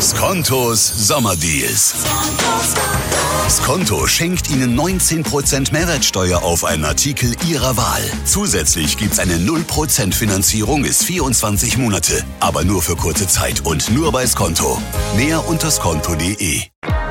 Skontos Sommerdeals. Skonto schenkt Ihnen 19% Mehrwertsteuer auf einen Artikel Ihrer Wahl. Zusätzlich gibt's eine 0% Finanzierung bis 24 Monate. Aber nur für kurze Zeit und nur bei Skonto. Mehr unter skonto.de.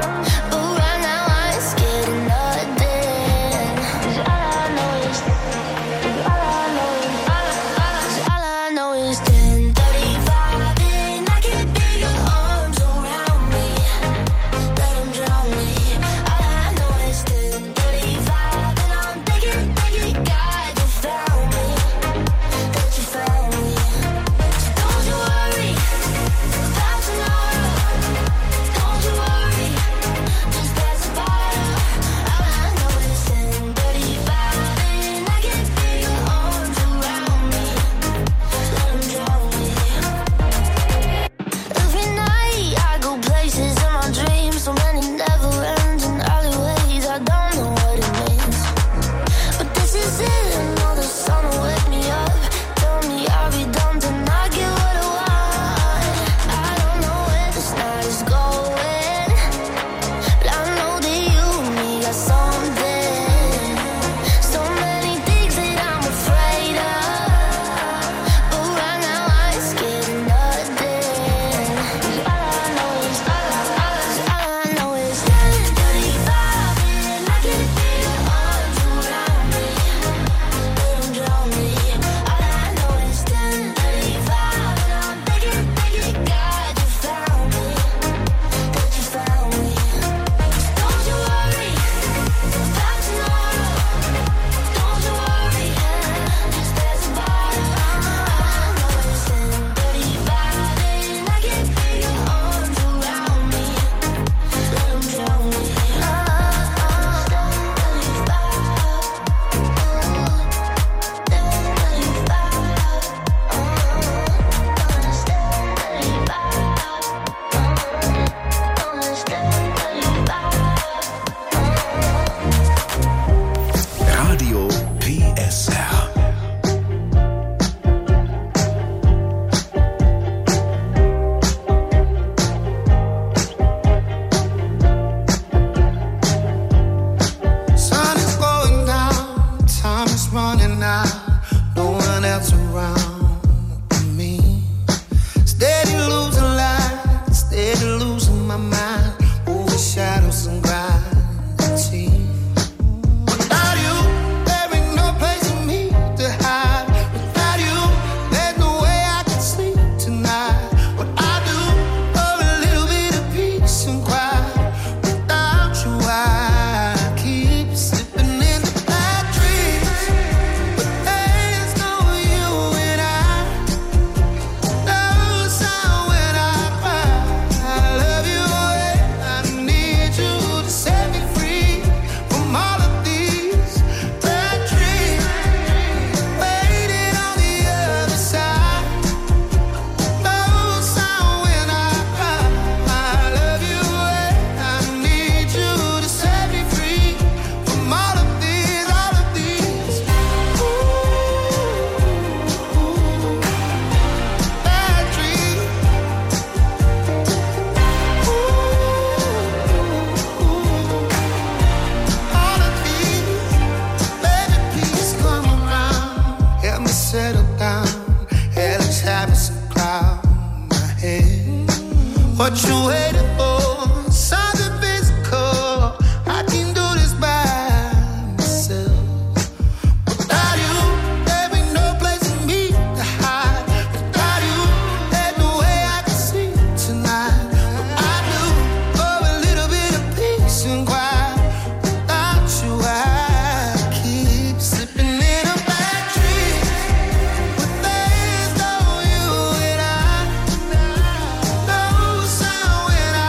What you waiting for? Something physical. I can do this by myself. Without you, there ain't no place for me to hide. Without you, there's no way I can sleep tonight. What I do for a little bit of peace and quiet. Without you, I keep slipping in a bad dream. But there's no you and I. No sound when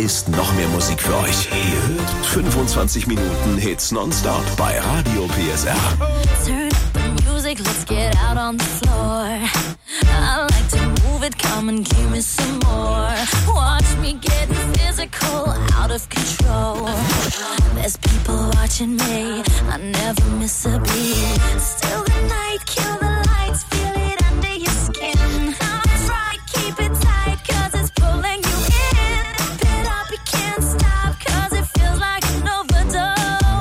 ist noch mehr Musik für euch. Ihr hört 25 Minuten Hits nonstop bei Radio PSR. Turn up the music, let's get out on the floor. I like to move it, come and give me some more. Watch me getting physical, out of control. There's people watching me, I never miss a beat. Still the night, kill the lights, feel it under your skin. Try, keep it tight, cause it's pulling you in. Pit up, you can't stop, cause it feels like an overdose.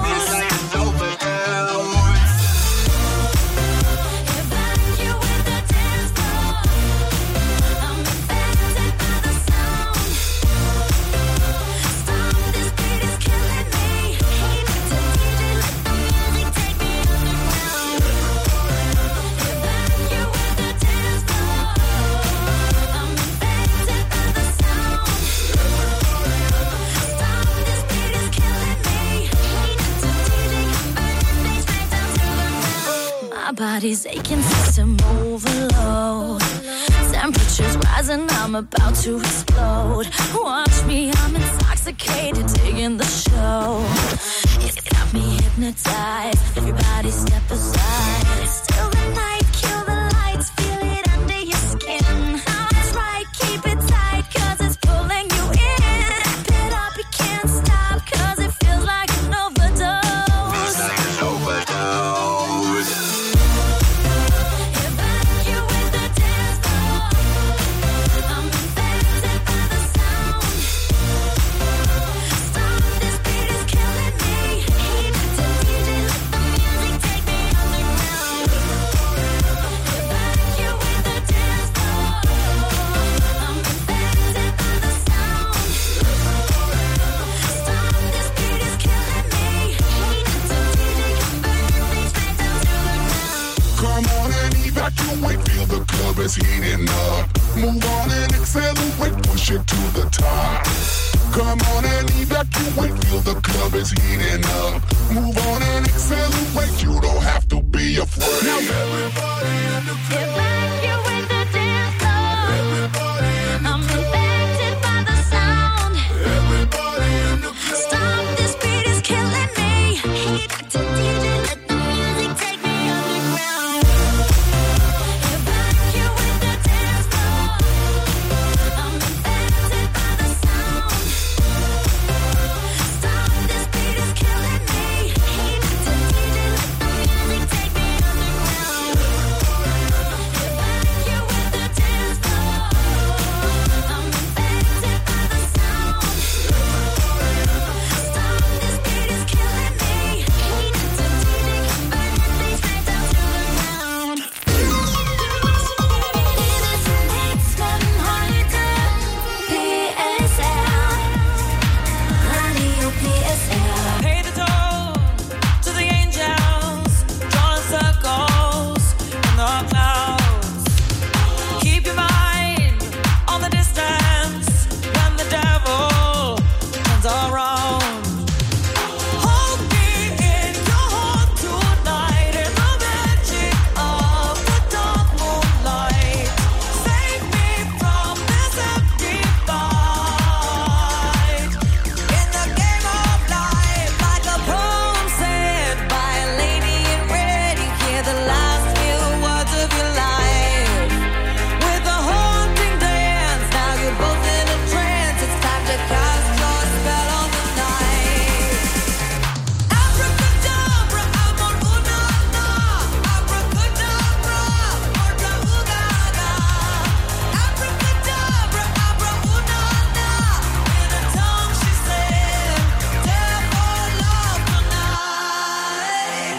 Body's aching, system overload. Temperatures rising, I'm about to explode. Watch me, I'm intoxicated, digging the show. It's got me hypnotized, everybody step aside. Still the night, kill the lights, feel it under your skin. That's right, keep it tight, cause it's pulling you in. Pit up, you can't stop, cause it feels like an overdose. Feels like an overdose. Feel the club is heating up. Move on and accelerate, push it to the top. Come on and evacuate, feel the club is heating up. Move on and accelerate, you don't have to be afraid. Now everybody in the club, evacuate the dance floor. Everybody in the I'm infected by the sound. Everybody in the club. Stop, this beat is killing me. Heat to DJ, let the music take me underground. Evacuate the dance floor. I'm infected by the sound. Stop, this beat is killing me. Heat to DJ, let the music take me underground. Evacuate the dance floor. I'm infected by the sound. Stop, this beat is killing me. Heat to DJ, burn things right down to the ground. It's getting harder. PSL, Radio PSL. Pay the toll to the angels, drawing circles in the clouds. Keep your mind on the distance when the devil turns around. Hold me in your heart tonight in the magic of the dark moonlight. Save me from this empty fight. In the game of life, like a poem said by a lady in red, you hear the last few words of your life. With a haunting dance, now you're both in a trance. It's time to cast your spell on the night. Abracadabra, amor una na. Abracadabra, orda ugaga. Abracadabra, abra una na. In a tongue she said, therefore love tonight.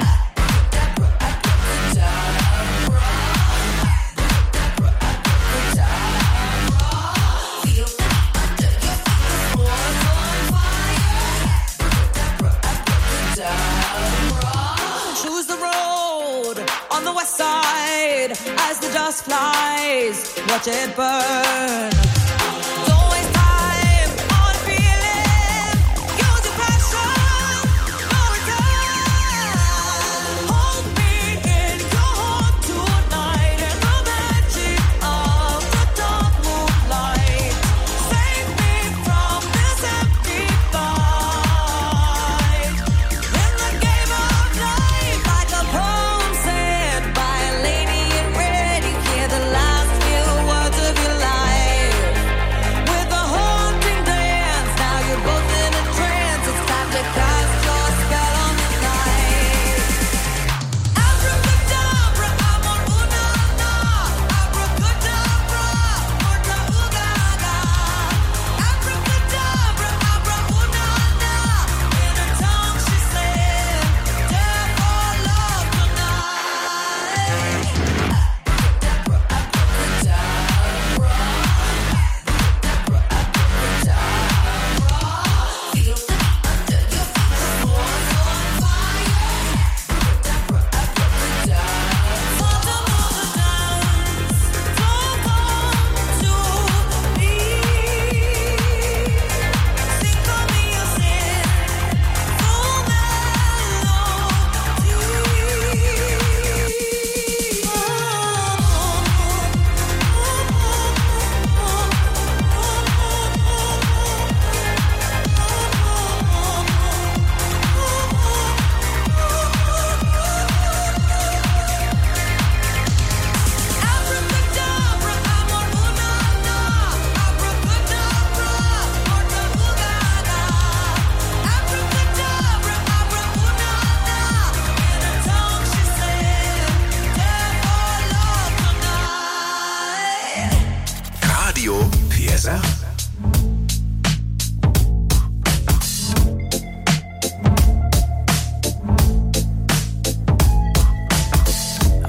Choose the road on the west side as the dust flies. Watch it burn. Don't waste time on feeling. Use your passion. No return. Hold me in your heart tonight in the magic of the dark moonlight. Save me from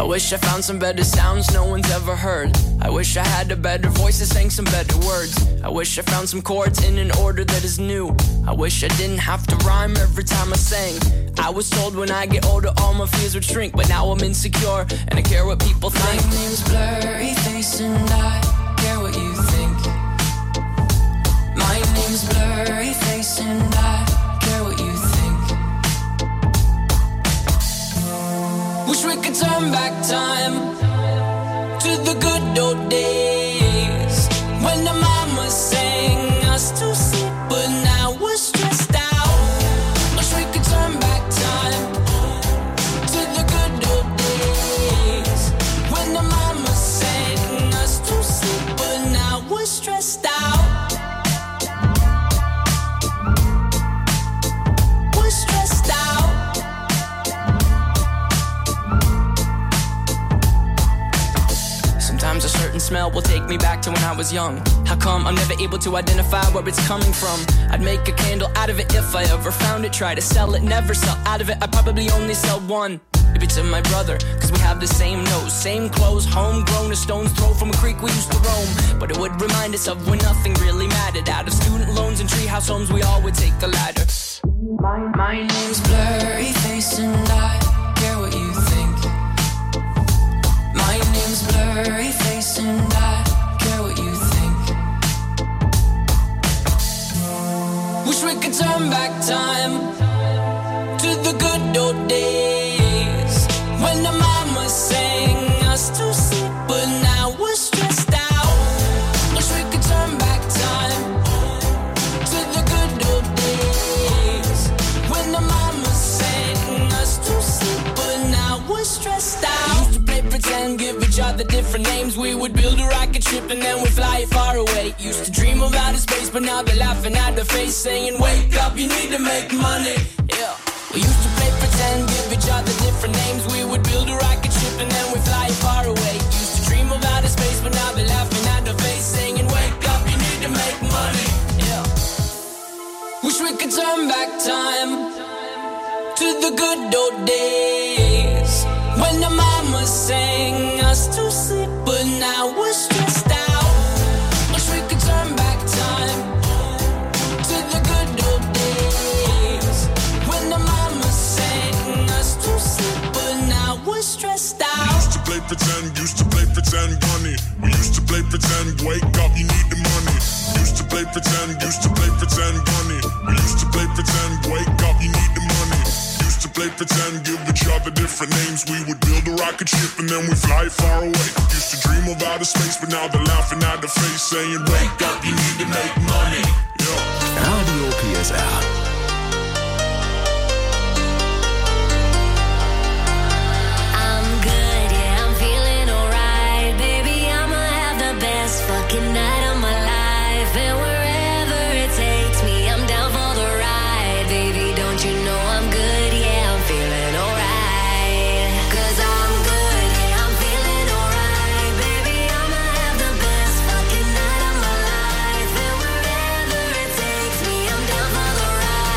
wish I found some better sounds no one's ever heard. I wish I had a better voice that sang some better words. I wish I found some chords in an order that is new. I wish I didn't have to rhyme every time I sang. I was told when I get older all my fears would shrink, but now I'm insecure and I care what people think. My name's Blurry Face and I care what you think. My name's Blurry Face and I care what you think. Wish we could turn back time to the good old days when the mama sang us to sleep, but now we're stressed out. Wish we could turn back time to the good old days when the mama sang us to sleep, but now we're stressed out. We're stressed out. Sometimes a certain smell will take me back to when I was young. How come I'm never able to identify where it's coming from? I'd make a candle out of it if I ever found it. Try to sell it, never sell out of it. I'd probably only sell one. Maybe to my brother, cause we have the same nose, same clothes, homegrown, a stone's throw from a creek we used to roam. But it would remind us of when nothing really mattered. Out of student loans and treehouse homes, we all would take the ladder. My name's Blurry Face and I care what you think. My name's Blurry Face and I care what you think. Wish we could turn back time to the good old days when the mama sang us to sleep, but now we're stressed out. Wish we could turn back time to the good old days when the mama sang us to sleep, but now we're stressed out. Used to play pretend, give each other different names. We would build a rocket ship and then we'd fly far away. Used to dream of outer space, but now they're laughing at the face, saying, wake up, you need to make money. Yeah. We used to play pretend, give each other different names. We would build a rocket ship and then we'd fly far away. Used to dream of outer space, but now they're laughing at the face, saying, wake up, you need to make money. Yeah. Wish we could turn back time to the good old days when the mama sang us to sleep, but now we're stressed out. Wish we could turn back time to the good old days when the mama sang us to sleep, but now we're stressed out. Used to play pretend, bunny. We used to play pretend, wake up, you need the money. Used to play pretend, bunny. We used to play pretend, wake up, you need the money. Used to play pretend, give each other different names. We would build a rocket ship and then we fly far away. Used to dream of outer space, but now they're laughing at the face, saying, wake up, you need to make money. Yeah. Radio PSR. Fucking night of my life, and wherever it takes me, I'm down for the ride. Baby, don't you know I'm good? Yeah, I'm feeling alright. 'Cause I'm good, yeah, I'm feeling alright. Baby, I'ma have the best fucking night of my life, and wherever it takes me, I'm down for the ride.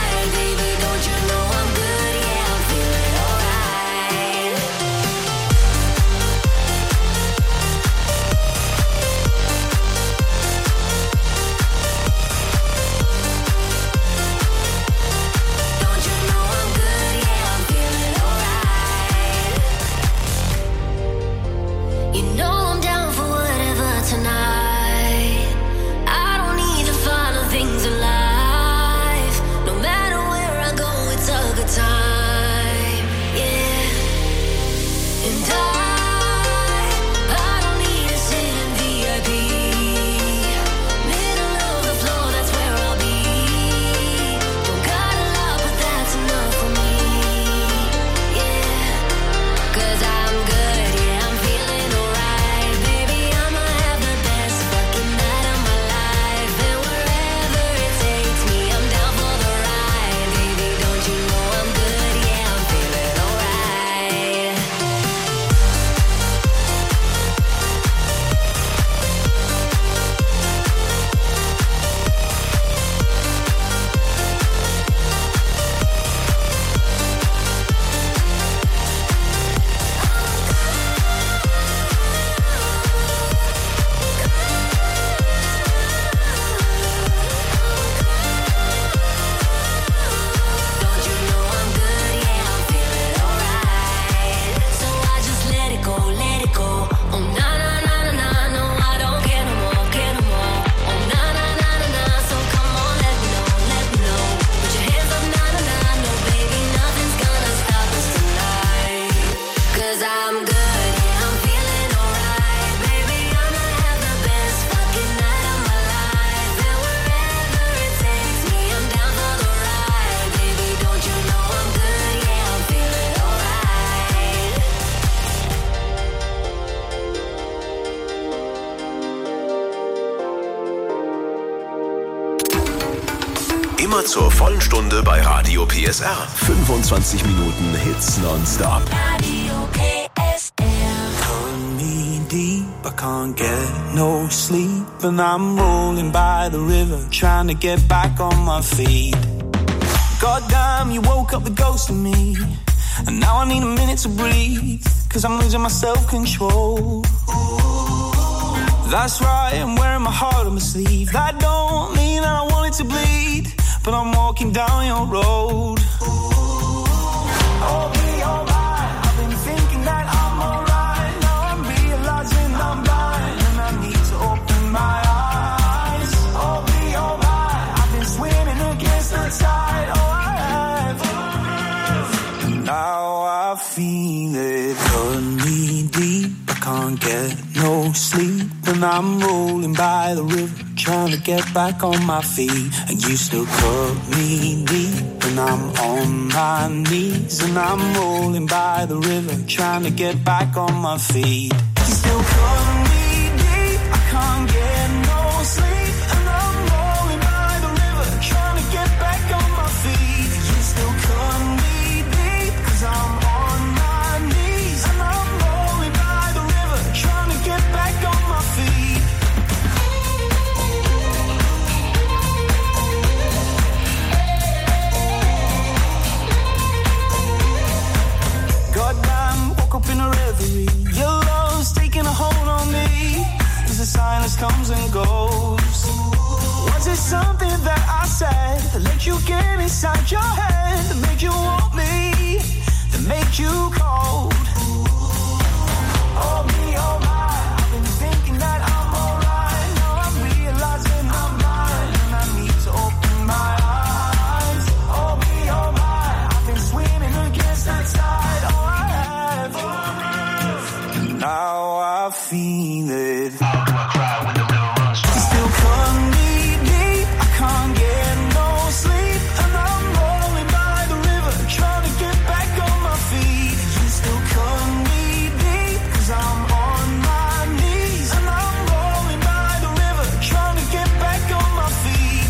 Immer zur vollen Stunde bei Radio PSR. 25 Minuten Hits nonstop. Radio PSR. Pulling me deep, I can't get no sleep, and I'm rolling by the river, trying to get back on my feet. Goddamn, you woke up the ghost of me, and now I need a minute to breathe, 'cause I'm losing my self-control. That's right, I'm wearing my heart on my sleeve. That don't mean that I want it to bleed, but I'm walking down your road. Oh, be alright, I've been thinking that I'm alright. Now I'm realizing I'm blind, and I need to open my eyes. Oh, be alright, I've been swimming against the tide. Oh, I have. Now I feel it, pulling me deep. I can't get no sleep, and I'm rolling by the river, trying to get back on my feet. And you still cut me deep, and I'm on my knees, and I'm rolling by the river, trying to get back on my feet. You still cut me deep, I can't get no sleep, and I'm rolling by the river, trying to get back on my feet. You still cut me deep, 'cause I'm on my knees, and I'm rolling by the river, trying to get back on my feet. Goddamn, woke up in a reverie. Your love's taking a hold on me, as the silence comes and goes. Was it something that I said that let you get inside your head, that made you want me, that made you cold? Oh, me, oh my, I've been thinking that I'm alright. Now I'm realizing I'm blind, and I need to open my eyes. Oh, me, oh my, I've been swimming against the tide. Oh, I have. Now I feel it. How do I cry when the river runs dry? You still cut me deep, I can't get no sleep, and I'm rolling by the river, trying to get back on my feet. You still cut me deep, 'cause I'm on my knees, and I'm rolling by the river, trying to get back on my feet.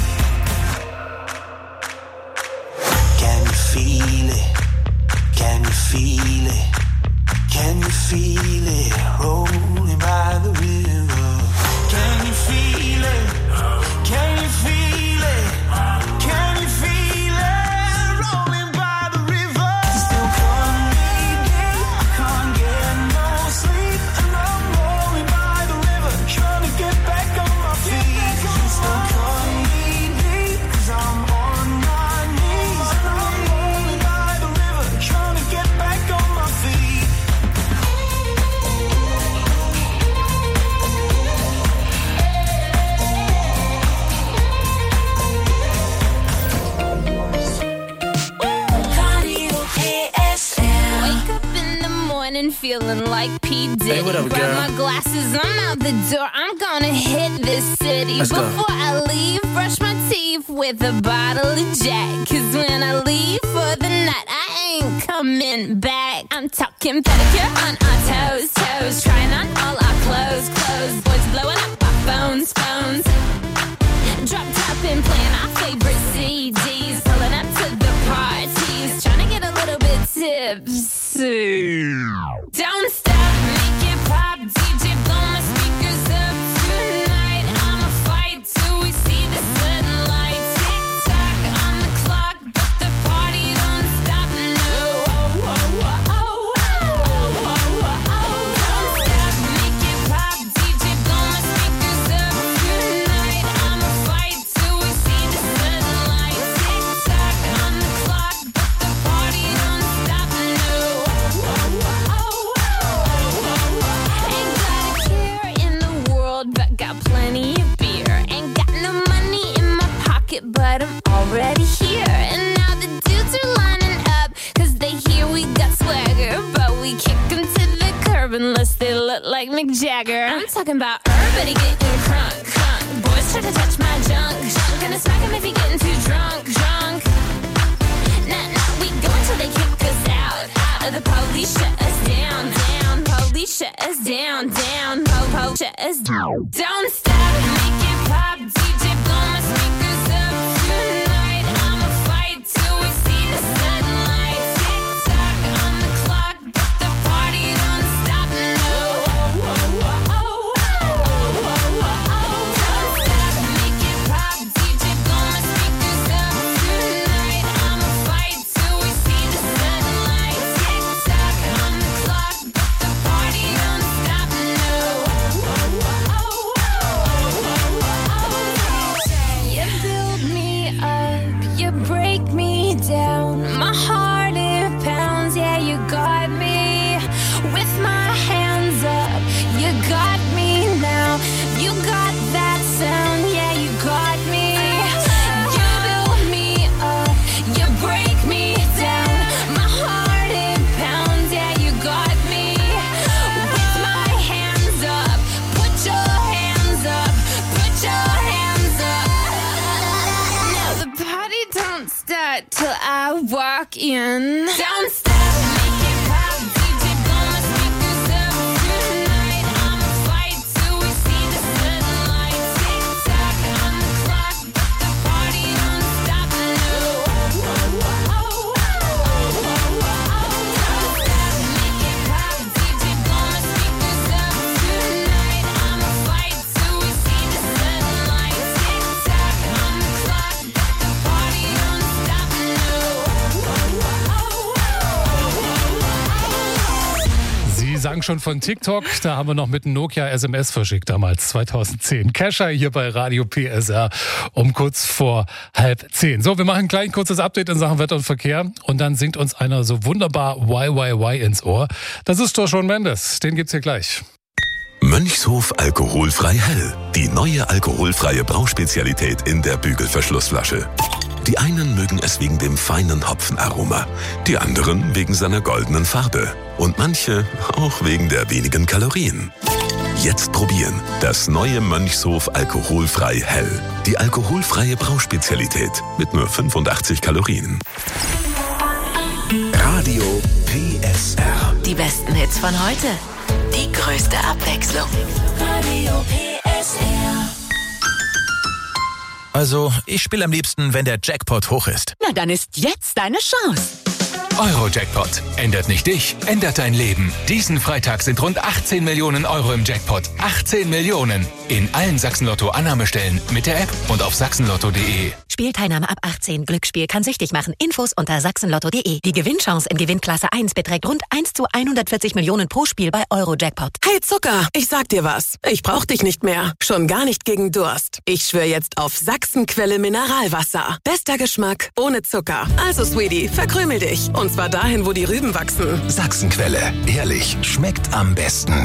Can you feel it? Can you feel it? Can you feel it? Rolling by the river. Can you feel it? Can you feel it? Can you feel it? Rolling by the river. You still cut me deep, I can't get no sleep, and I'm rolling by the river, trying to get back on my feet. You still cut me deep, 'cause I'm on my knees, and I'm rolling by the river, trying to get back on my feet. Radio PSR. Wake up in the morning feeling like P. Diddy. Hey, what up, Grab girl? my glasses, I'm out the door. I'm gonna hit this city. Let's go. Before I leave, brush my teeth with a bottle of Jack. 'Cause when I leave for the night, I ain't coming back. I'm talking pedicure on our toes, toes. Trying on all our clothes, clothes. Boys blowing up our phones, phones. Drop top and playing our favorite CDs. Pulling up to the parties, trying to get a little bit tipsy. Don't stop, make it pop, DJ blow my speakers up tonight. I'ma fight till we see the sunlight. Tick tock on the clock, but the party don't stop. No, oh, oh, oh, oh, oh, oh, oh. Don't stop, make it pop, DJ blow my speakers up tonight. I'ma fight till we see the sunlight. Tick tock on the clock, but the party don't stop. No, oh, oh, oh, oh, oh. Ain't got a care in the world, but got plenty of beer. Ain't got no money in my pocket, but I'm already here. And now the dudes are lining up, 'cause they hear we got swagger. But we kick them to the curb unless they look like Mick Jagger. I'm talking about everybody getting crunk, crunk. Boys try to touch my junk, junk. Gonna smack him if he getting too drunk, drunk. Nah, nah, we go until they kick us out, out of the police shut us down, down. Police shut us down, down. Po, shut us down. Don't stop, make it pop, DJ blow my speakers up tonight. in. Don't stop, make it pop. DJ blow my speakers up tonight. I'ma fight till we see the sunlight. Tick tock on the clock, but the party don't stop. No. Don't stop, make it pop. DJ blow my speakers up tonight. I'ma fight till we see the sunlight. Tick tock on the clock, but the party don't stop. Sie sang schon von TikTok, da haben wir noch mit einem Nokia SMS verschickt damals, 2010. Kesha hier bei Radio PSR um kurz vor 9:30. So, wir machen gleich ein kurzes Update in Sachen Wetter und Verkehr und dann singt uns einer so wunderbar YYY ins Ohr. Das ist doch Shawn Mendes, den gibt's hier gleich. Mönchshof alkoholfrei hell. Die neue alkoholfreie Brauspezialität in der Bügelverschlussflasche. Die einen mögen es wegen dem feinen Hopfenaroma, die anderen wegen seiner goldenen Farbe und manche auch wegen der wenigen Kalorien. Jetzt probieren das neue Mönchshof alkoholfrei hell. Die alkoholfreie Brauspezialität mit nur 85 Kalorien. Radio PSR. Die besten Hits von heute. Die größte Abwechslung. Radio PSR. Also, ich spiele am liebsten, wenn der Jackpot hoch ist. Na, dann ist jetzt deine Chance. Eurojackpot. Ändert nicht dich, ändert dein Leben. Diesen Freitag sind rund 18 Millionen Euro im Jackpot. 18 Millionen. In allen Sachsen-Lotto-Annahmestellen, mit der App und auf sachsenlotto.de. Spielteilnahme ab 18. Glücksspiel kann süchtig machen. Infos unter sachsenlotto.de. Die Gewinnchance in Gewinnklasse 1 beträgt rund 1:140 Millionen pro Spiel bei Eurojackpot. Hey Zucker, ich sag dir was. Ich brauch dich nicht mehr. Schon gar nicht gegen Durst. Ich schwöre jetzt auf Sachsenquelle Mineralwasser. Bester Geschmack, ohne Zucker. Also Sweetie, verkrümel dich. Und zwar dahin, wo die Rüben wachsen. Sachsenquelle. Ehrlich, schmeckt am besten.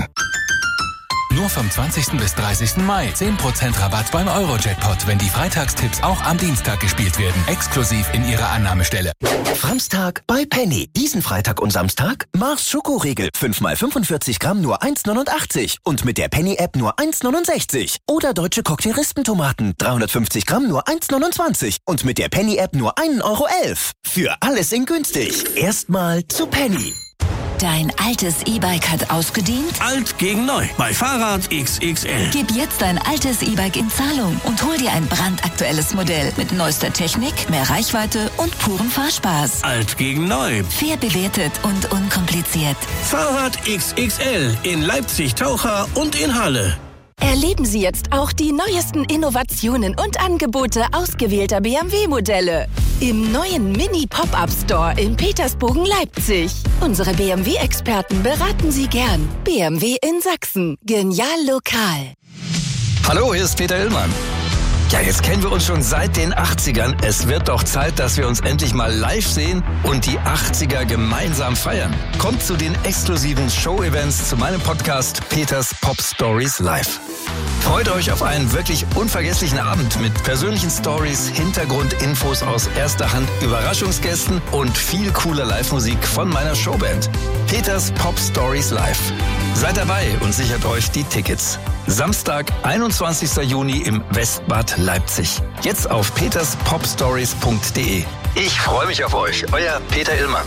Nur vom 20. bis 30. Mai 10% Rabatt beim Eurojackpot, wenn die Freitagstipps auch am Dienstag gespielt werden. Exklusiv in ihrer Annahmestelle. Samstag bei Penny. Diesen Freitag und Samstag Mars Schokoriegel. 5x45 Gramm nur 1,89. Und mit der Penny-App nur 1,69. Oder deutsche Cocktailistentomaten. 350 Gramm nur 1,29. Und mit der Penny-App nur 1,11 Euro. Für alles in günstig. Erstmal zu Penny. Dein altes E-Bike hat ausgedient? Alt gegen neu. Bei Fahrrad XXL. Gib jetzt dein altes E-Bike in Zahlung und hol dir ein brandaktuelles Modell mit neuester Technik, mehr Reichweite und purem Fahrspaß. Alt gegen neu. Fair bewertet und unkompliziert. Fahrrad XXL in Leipzig, Taucher und in Halle. Erleben Sie jetzt auch die neuesten Innovationen und Angebote ausgewählter BMW-Modelle im neuen Mini-Pop-Up-Store in Petersbogen, Leipzig. Unsere BMW-Experten beraten Sie gern. BMW in Sachsen. Genial lokal. Hallo, hier ist Peter Illmann. Ja, jetzt kennen wir uns schon seit den 80ern. Es wird doch Zeit, dass wir uns endlich mal live sehen und die 80er gemeinsam feiern. Kommt zu den exklusiven Show-Events zu meinem Podcast Peters Pop Stories Live. Freut euch auf einen wirklich unvergesslichen Abend mit persönlichen Stories, Hintergrundinfos aus erster Hand, Überraschungsgästen und viel cooler Live-Musik von meiner Showband. Peters Pop Stories Live. Seid dabei und sichert euch die Tickets. Samstag, 21. Juni im Westbad Leipzig. Jetzt auf peterspopstories.de. Ich freue mich auf euch. Euer Peter Illmann.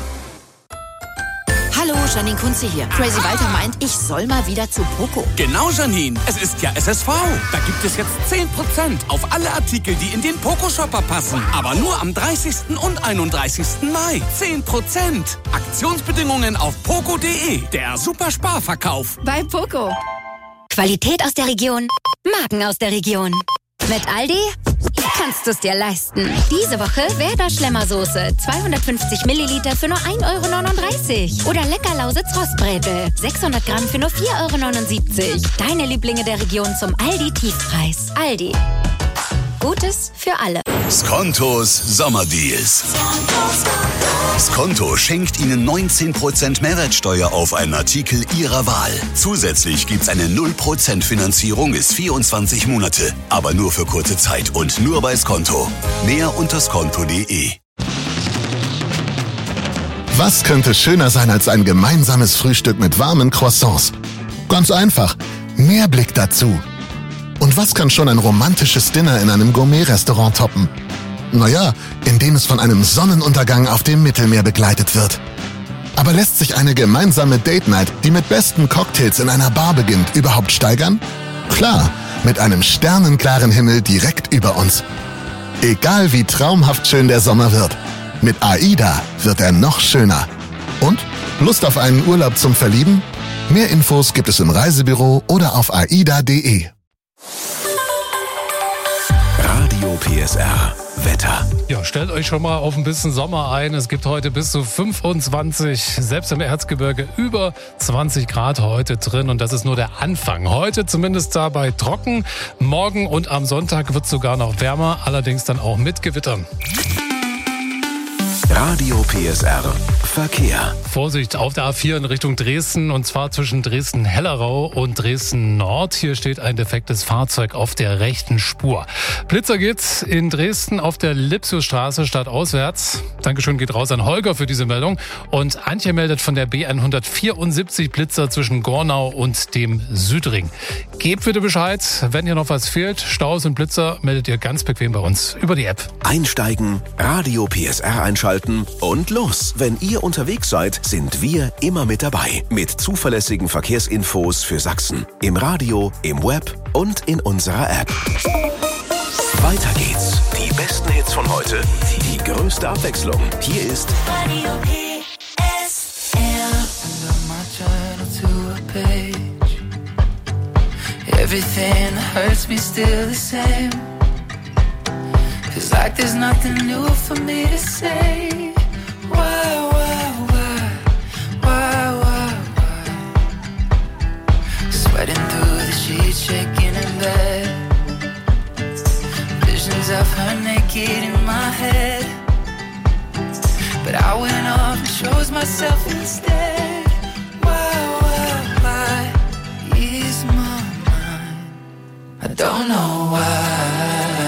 Hallo, Janine Kunze hier. Crazy Walter meint, ich soll mal wieder zu Poco. Genau, Janine. Es ist ja SSV. Da gibt es jetzt 10% auf alle Artikel, die in den Poco-Shopper passen. Aber nur am 30. und 31. Mai. 10%. Aktionsbedingungen auf poco.de. Der Supersparverkauf. Bei Poco. Qualität aus der Region, Marken aus der Region. Mit Aldi kannst du es dir leisten. Diese Woche Werder Schlemmersoße, 250 Milliliter für nur 1,39 Euro. Oder Leckerlausitz Rostbrätel, 600 Gramm für nur 4,79 Euro. Deine Lieblinge der Region zum Aldi-Tiefpreis. Aldi. Gutes für alle. Skontos Sommerdeals. Skonto schenkt Ihnen 19% Mehrwertsteuer auf einen Artikel Ihrer Wahl. Zusätzlich gibt's eine 0% Finanzierung bis 24 Monate. Aber nur für kurze Zeit und nur bei Skonto. Mehr unter skonto.de. Was könnte schöner sein als ein gemeinsames Frühstück mit warmen Croissants? Ganz einfach. Mehr Blick dazu. Und was kann schon ein romantisches Dinner in einem Gourmet-Restaurant toppen? Naja, indem es von einem Sonnenuntergang auf dem Mittelmeer begleitet wird. Aber lässt sich eine gemeinsame Date-Night, die mit besten Cocktails in einer Bar beginnt, überhaupt steigern? Klar, mit einem sternenklaren Himmel direkt über uns. Egal wie traumhaft schön der Sommer wird, mit AIDA wird er noch schöner. Und? Lust auf einen Urlaub zum Verlieben? Mehr Infos gibt es im Reisebüro oder auf aida.de. Radio PSR Wetter. Ja, stellt euch schon mal auf ein bisschen Sommer ein. Es gibt heute bis zu 25, selbst im Erzgebirge über 20 Grad heute drin. Und das ist nur der Anfang. Heute zumindest dabei trocken. Morgen und am Sonntag wird es sogar noch wärmer, allerdings dann auch mit Gewittern. Radio PSR Verkehr. Vorsicht auf der A4 in Richtung Dresden, und zwar zwischen Dresden-Hellerau und Dresden-Nord. Hier steht ein defektes Fahrzeug auf der rechten Spur. Blitzer geht's in Dresden auf der Lipsiusstraße stadtauswärts. Dankeschön geht raus an Holger für diese Meldung. Und Antje meldet von der B174 Blitzer zwischen Gornau und dem Südring. Gebt bitte Bescheid, wenn hier noch was fehlt. Staus und Blitzer meldet ihr ganz bequem bei uns über die App. Einsteigen, Radio PSR einschalten und los. Wenn ihr unterwegs seid, sind wir immer mit dabei. Mit zuverlässigen Verkehrsinfos für Sachsen. Im Radio, im Web und in unserer App. Weiter geht's. Die besten Hits von heute, die größte Abwechslung. Hier ist Radio PSR. Everything hurts me still the same. Feels like there's nothing new for me to say. Why? Sweating through the sheets, shaking in bed. Visions of her naked in my head. But I went off and chose myself instead. Why? Ease my mind. I don't know why.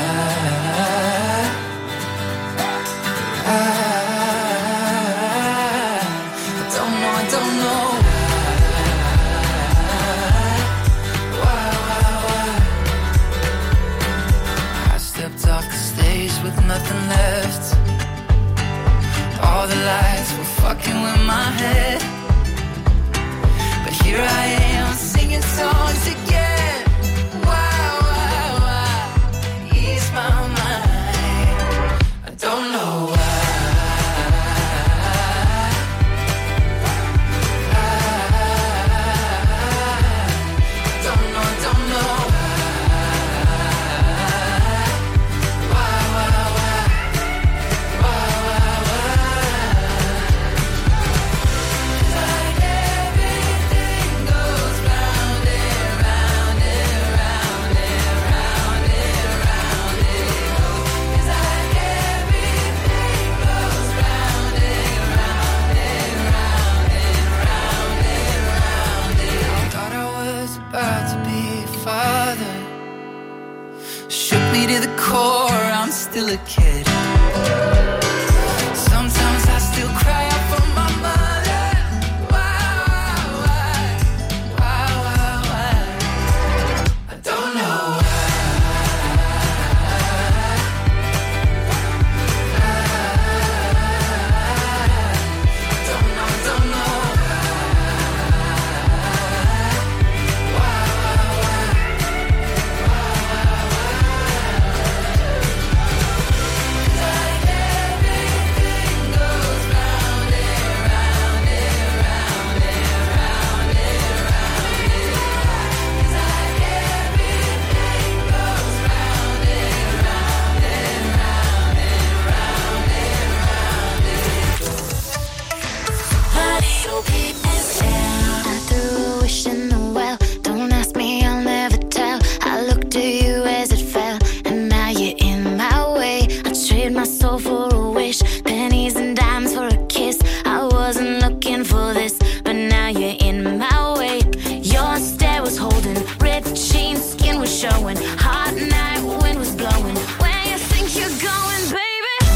Nothing left. All the lights were fucking with my head. But here I am singing songs again. Why? Ease my mind. I don't know why. Still a kid. Sometimes I still cry out for my mother. Why? I don't know don't know.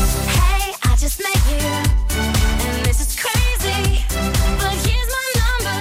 Just met you, and this is crazy. But here's my number.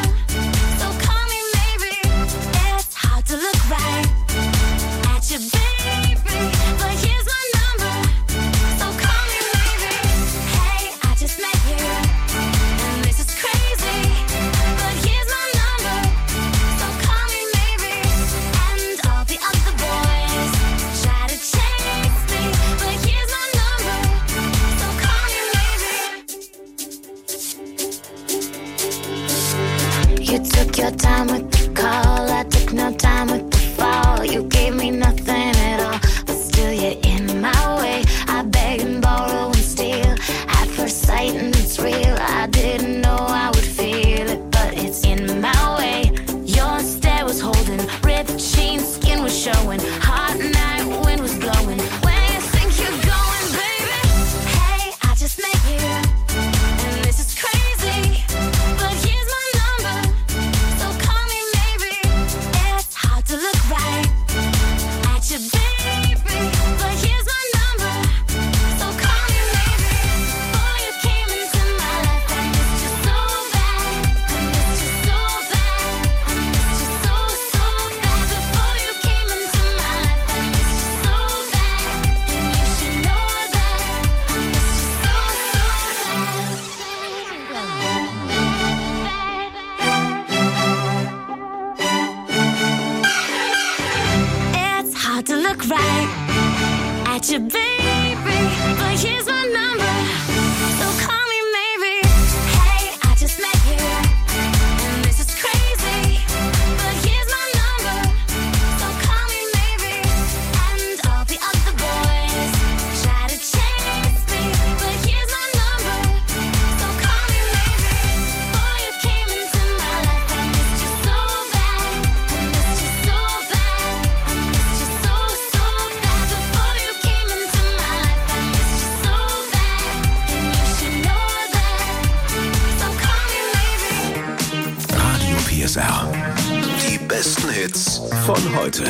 You took your time with the call, I took no time with the fall. You gave me nothing at all, but still you're in my way. I beg and borrow and steal at first sight, and it's real. I didn't know I would feel it, but it's in my way. Your stare was holding, ripped jeans, skin was showing, hot night wind was blowing. Where you think you're going, baby? Hey, I just met you, and this is crazy, but here's my number, so call me maybe. It's hard to look right at you, baby, but here's my number, so call me maybe. Before you came into my life, I missed you so bad, I missed you so bad, I missed you so, so bad. Before you came into my life, I missed you so bad, and you should know that I missed you so, It's hard to look right at you, baby, but here's my number, so call me maybe. Hey, I just met you, and this is crazy, but here's my number, so call me maybe. And all the other boys try to chase me, but here's my number, so call me maybe. Before you came into my life, I missed you so bad, I missed you so bad, I missed you so, so bad. Before you came into my life, I missed you so bad, and you should know that, so call me maybe. Radio PSR. Die besten Hits von heute.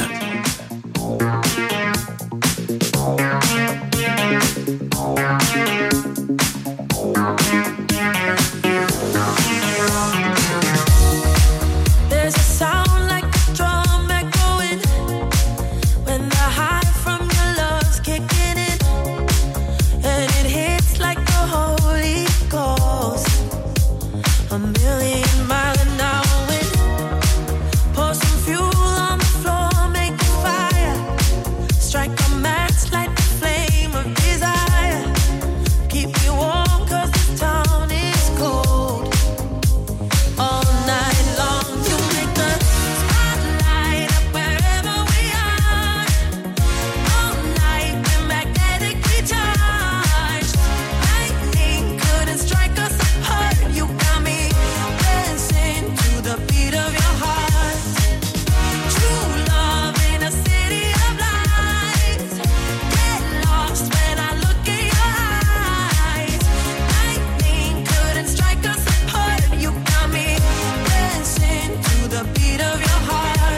There's a sound like a drum echoing when the high from your love's kicking in, and it hits like the Holy Ghost. A million mile an hour wind. Pour some fuel on the floor, make a fire. Strike a match, light the flame of desire. Keep me warm 'cause this town is cold. All night long, you make the spotlight up wherever we are. All night, we're magnetically charged. Lightning couldn't strike us apart. You got me dancing to the beat of your heart. True love in a city of lights. Get lost when I look in your eyes. Lightning couldn't strike us apart. You got me dancing to the beat of your heart.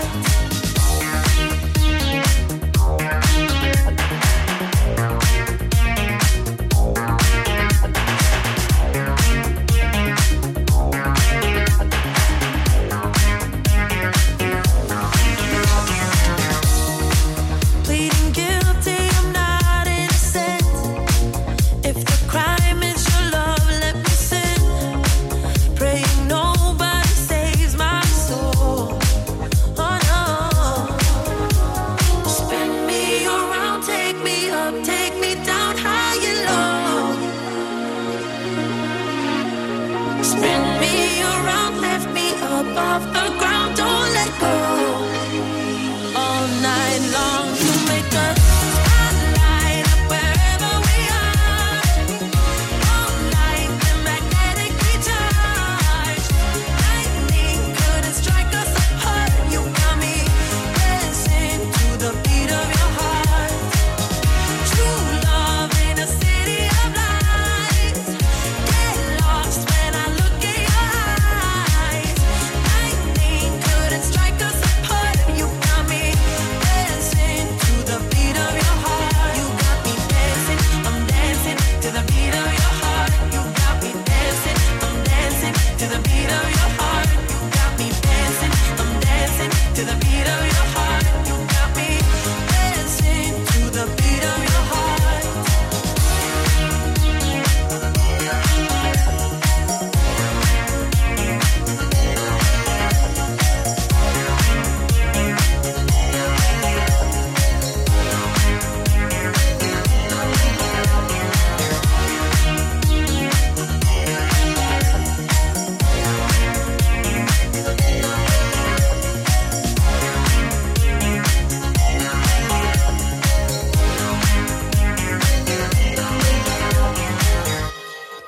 Pleading guilty, I'm not innocent. If the crime is your love, let me sin. Praying nobody saves my soul. Oh no. Spin me around, take me up, take me down high and low. Spin me around, lift me up off the ground, don't let go. All night long, you make the spotlight up wherever we are. All night, we're magnetically charged. Lightning couldn't strike us apart. You got me dancing to the beat of your heart. True love in a city of lights. Get lost when I look in your eyes. Lightning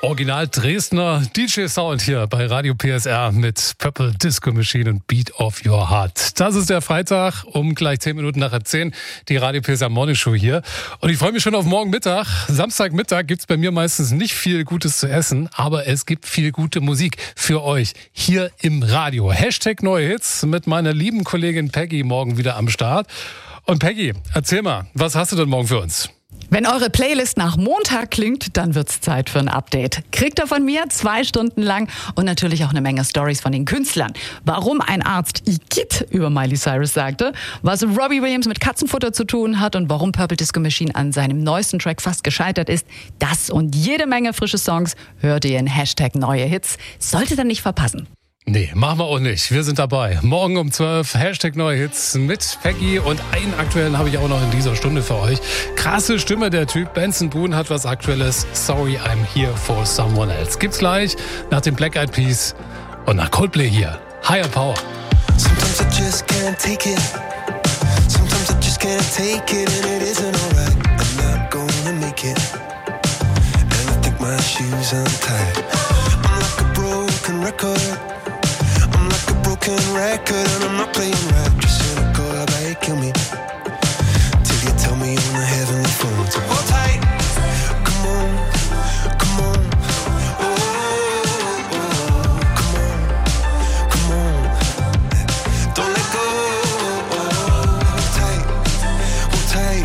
Original Dresdner DJ-Sound hier bei Radio PSR mit Purple Disco Machine und Beat of Your Heart. Das ist der Freitag um gleich 10 Minuten nach 10, die Radio PSR Morning Show hier. Und ich freue mich schon auf morgen Mittag. Samstagmittag gibt's bei mir meistens nicht viel Gutes zu essen, aber es gibt viel gute Musik für euch hier im Radio. Hashtag Neue Hits mit meiner lieben Kollegin Peggy morgen wieder am Start. Und Peggy, erzähl mal, was hast du denn morgen für uns? Wenn eure Playlist nach Montag klingt, dann wird's Zeit für ein Update. Kriegt ihr von mir 2 Stunden lang und natürlich auch eine Menge Stories von den Künstlern. Warum ein Arzt Igitt über Miley Cyrus sagte, was Robbie Williams mit Katzenfutter zu tun hat und warum Purple Disco Machine an seinem neuesten Track fast gescheitert ist. Das und jede Menge frische Songs hört ihr in Hashtag Neue Hits. Solltet ihr nicht verpassen. Nee, machen wir auch nicht. Wir sind dabei. Morgen um 12, Hashtag Neue Hits mit Peggy. Und einen aktuellen habe ich auch noch in dieser Stunde für euch. Krasse Stimme der Typ. Benson Boone hat was Aktuelles. Sorry, I'm here for someone else. Gibt's gleich nach den Black Eyed Peas und nach Coldplay hier. Higher Power. Sometimes I just can't take it. Sometimes I just can't take it. And it isn't alright. I'm not gonna make it. And I think my shoes untied. I'm like a broken record. Broken record and I'm not playing right. Just cynical, how about you kill me till you tell me on the heavenly phone. So hold tight, come on, come on. Oh, oh, oh, come on, don't let go. Oh, hold tight, hold tight.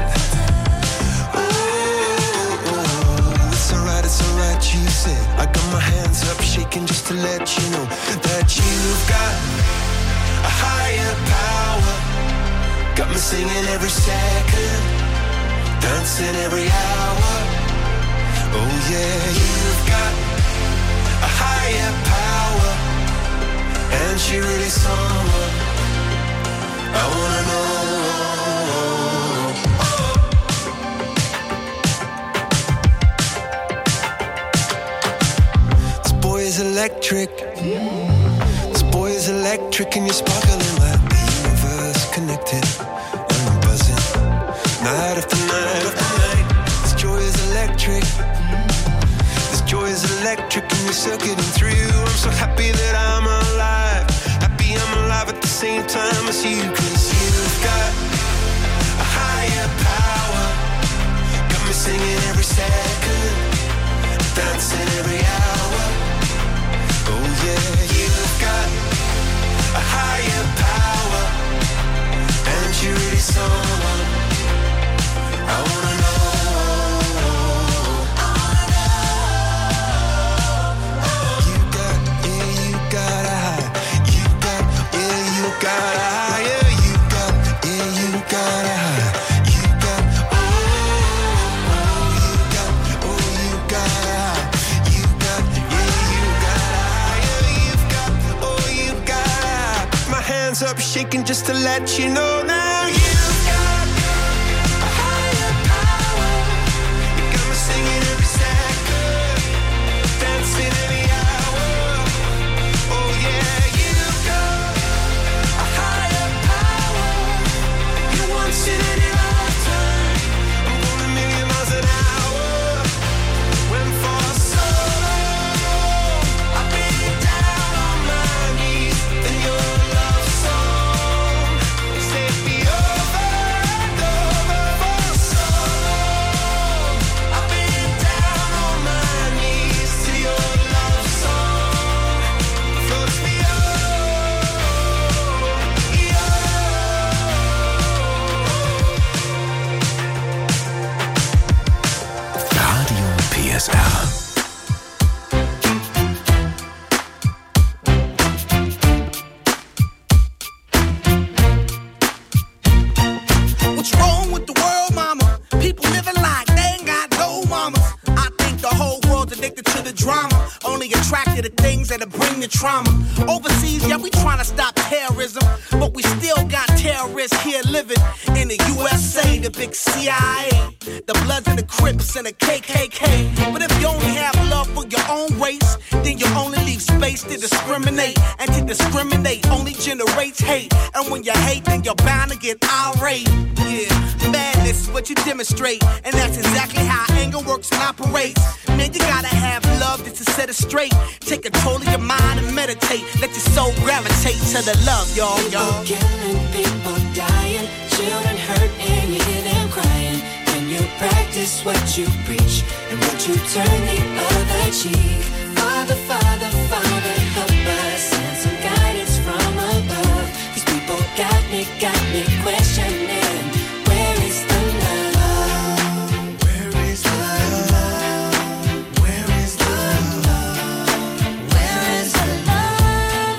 Oh, oh, it's alright, you said. I got my hands up shaking just to let you know that you've got a higher power. Got me singing every second, dancing every hour. Oh yeah, you've got a higher power. And she really someone I wanna know. This boy is electric. Is electric and you're sparkling like the universe connected. And I'm buzzing night after night after night. This joy is electric. This joy is electric and you're circuiting through. I'm so happy that I'm alive. Happy I'm alive at the same time as you. Cause you've got a higher power. Got me singing every second, dancing every hour. Oh yeah, you've got a higher power, and you're really someone I wanna know. You got a high. You got a higher. You got a high. You got, you got a high. You got hands up shaking just to let you know now you've got a higher power. You got me singing every second, dancing every hour. Oh yeah, you've got a higher power. You once in any lifetime. I'm going a million miles an hour. Went for so long, I've been down on my knees, and you're set me that'll bring the trauma. Overseas, yeah, we trying to stop terrorism, but we still got terrorists here living in the USA, the big CIA, the Bloods and the Crips and the KKK. But if you only have love for your own race, then you only leave space to discriminate. And to discriminate only generates hate. And when you hate, then you're bound to get irate. Yeah, madness is what you demonstrate, and that's exactly how anger works and operates. Man, you gotta have love just to set it straight. Take control of your mind and meditate. Let your soul gravitate to the love, y'all. People killing, people dying, children hurt and you hear them crying. When you practice what you preach and what you turn the other cheek. Father, Father, Father, help us, send some guidance from above. These people got me questioning. Where is the love? Where is the love? Where is the love? Where is the love?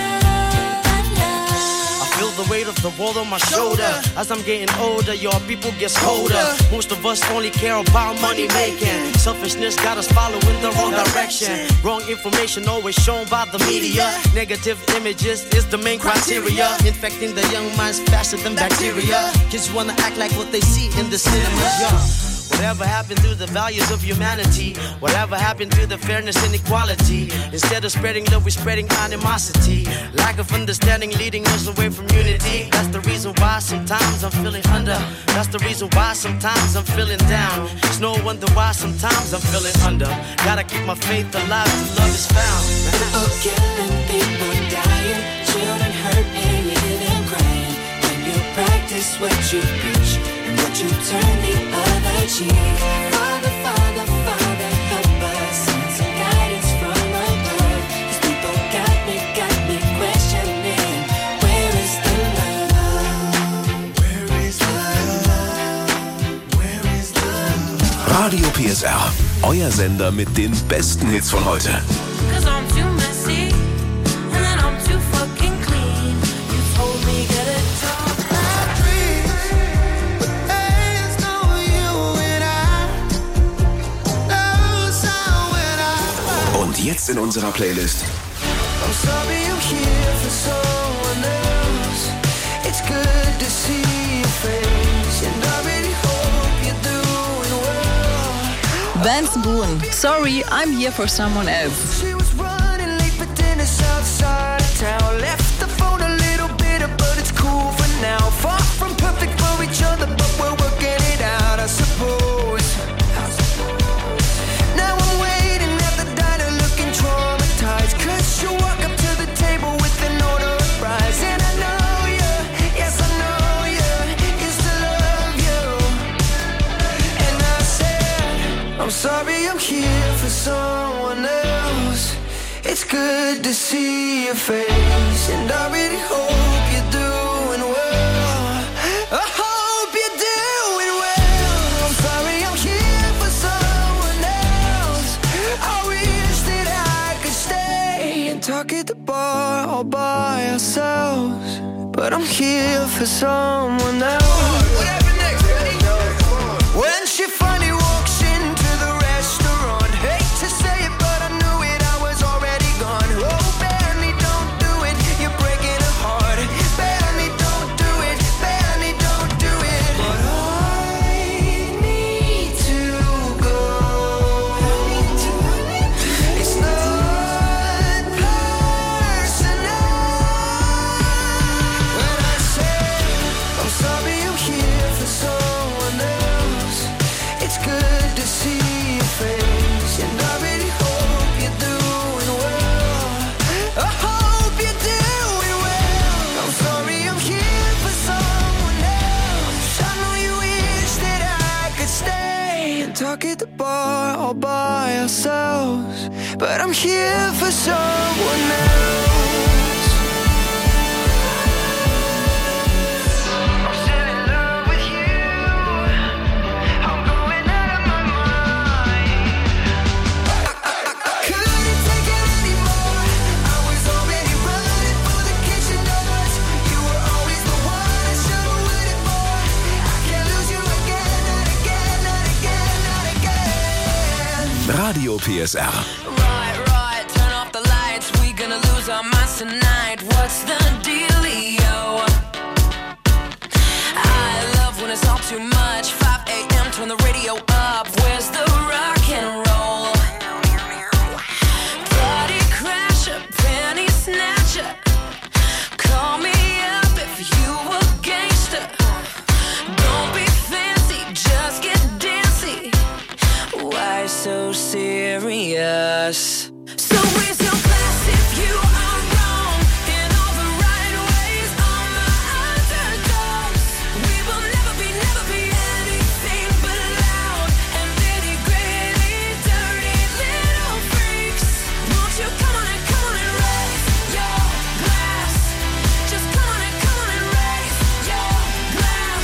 I feel the weight of the world on my shoulder. As I'm getting older, your people get colder. Most of us only care about money making. Selfishness got us following the wrong direction. Wrong information always shown by the media. Negative images is the main criteria. Infecting the young minds faster than bacteria. Kids wanna act like what they see in the cinemas, yeah. Whatever happened to the values of humanity? Whatever happened to the fairness and equality? Instead of spreading love, we're spreading animosity. Lack of understanding leading us away from unity. That's the reason why sometimes I'm feeling under. That's the reason why sometimes I'm feeling down. It's no wonder why sometimes I'm feeling under. Gotta keep my faith alive till love is found. People killing, people dying, children hurt and you hear them crying. When you practice what you preach and what you turn the other cheek. Father, Father, Father, help us, send some guidance from above. These people got me questioning. Where is the love? Where is the love? Where is the love? Radio PSR, euer Sender mit den besten Hits von heute. 'Cause I'm too messy, and then I'm too fucking clean. You told me get a job. Und jetzt in unserer Playlist I'm sorry I'm here for someone else. It's good to see your face, and I really hope you're doing well. Vance Boone, sorry, I'm here for someone else. She was running late for dinner outside of town. Left the phone a little bitter, but it's cool for now. Far from perfect for each other, but we're working it out, I suppose. Now I'm waiting at the diner looking traumatized, 'cause you walk up to the table with an order of fries. And I know you, yes I know you, used to love you. And I said, I'm sorry I'm here for someone else. It's good to see your face, and I really hope you're doing well. I hope you're doing well. I'm sorry I'm here for someone else. I wish that I could stay and talk at the bar all by ourselves, but I'm here for someone else. When she finally walks into the restaurant, hate to say it, but I knew it, I was already gone. Oh, Benny, don't do it, you're breaking her heart. Benny, don't do it, Benny, don't do it. But I need to go. It's not personal. When I say I'm sorry I'm here for someone else, it's good to see your face, and I really hope you're doing well. I hope you're doing well. I'm sorry I'm here for someone else. I know you wish that I could stay and talk at the bar all by ourselves, but I'm here for someone else. I'm still in love with you. I'm going out of my mind. I couldn't take it anymore. I was already running for the kitchen doors. You were always the one I should have waited for. I can't lose you again, not again, not again, not again. Radio PSR. Right, turn off the lights. gonna lose our minds tonight. What's the dealio? I love when it's all too much. 5 a.m. turn the radio up. Where's the rock and roll? Party crasher, penny snatcher. Call me up if you a gangster. Don't be fancy, just get dancy. Why so serious? So raise your glass if you are wrong in all the right ways. On the underdogs, we will never be anything but loud and nitty gritty, dirty little freaks. Won't you come on and raise your glass? Just come on and raise your glass.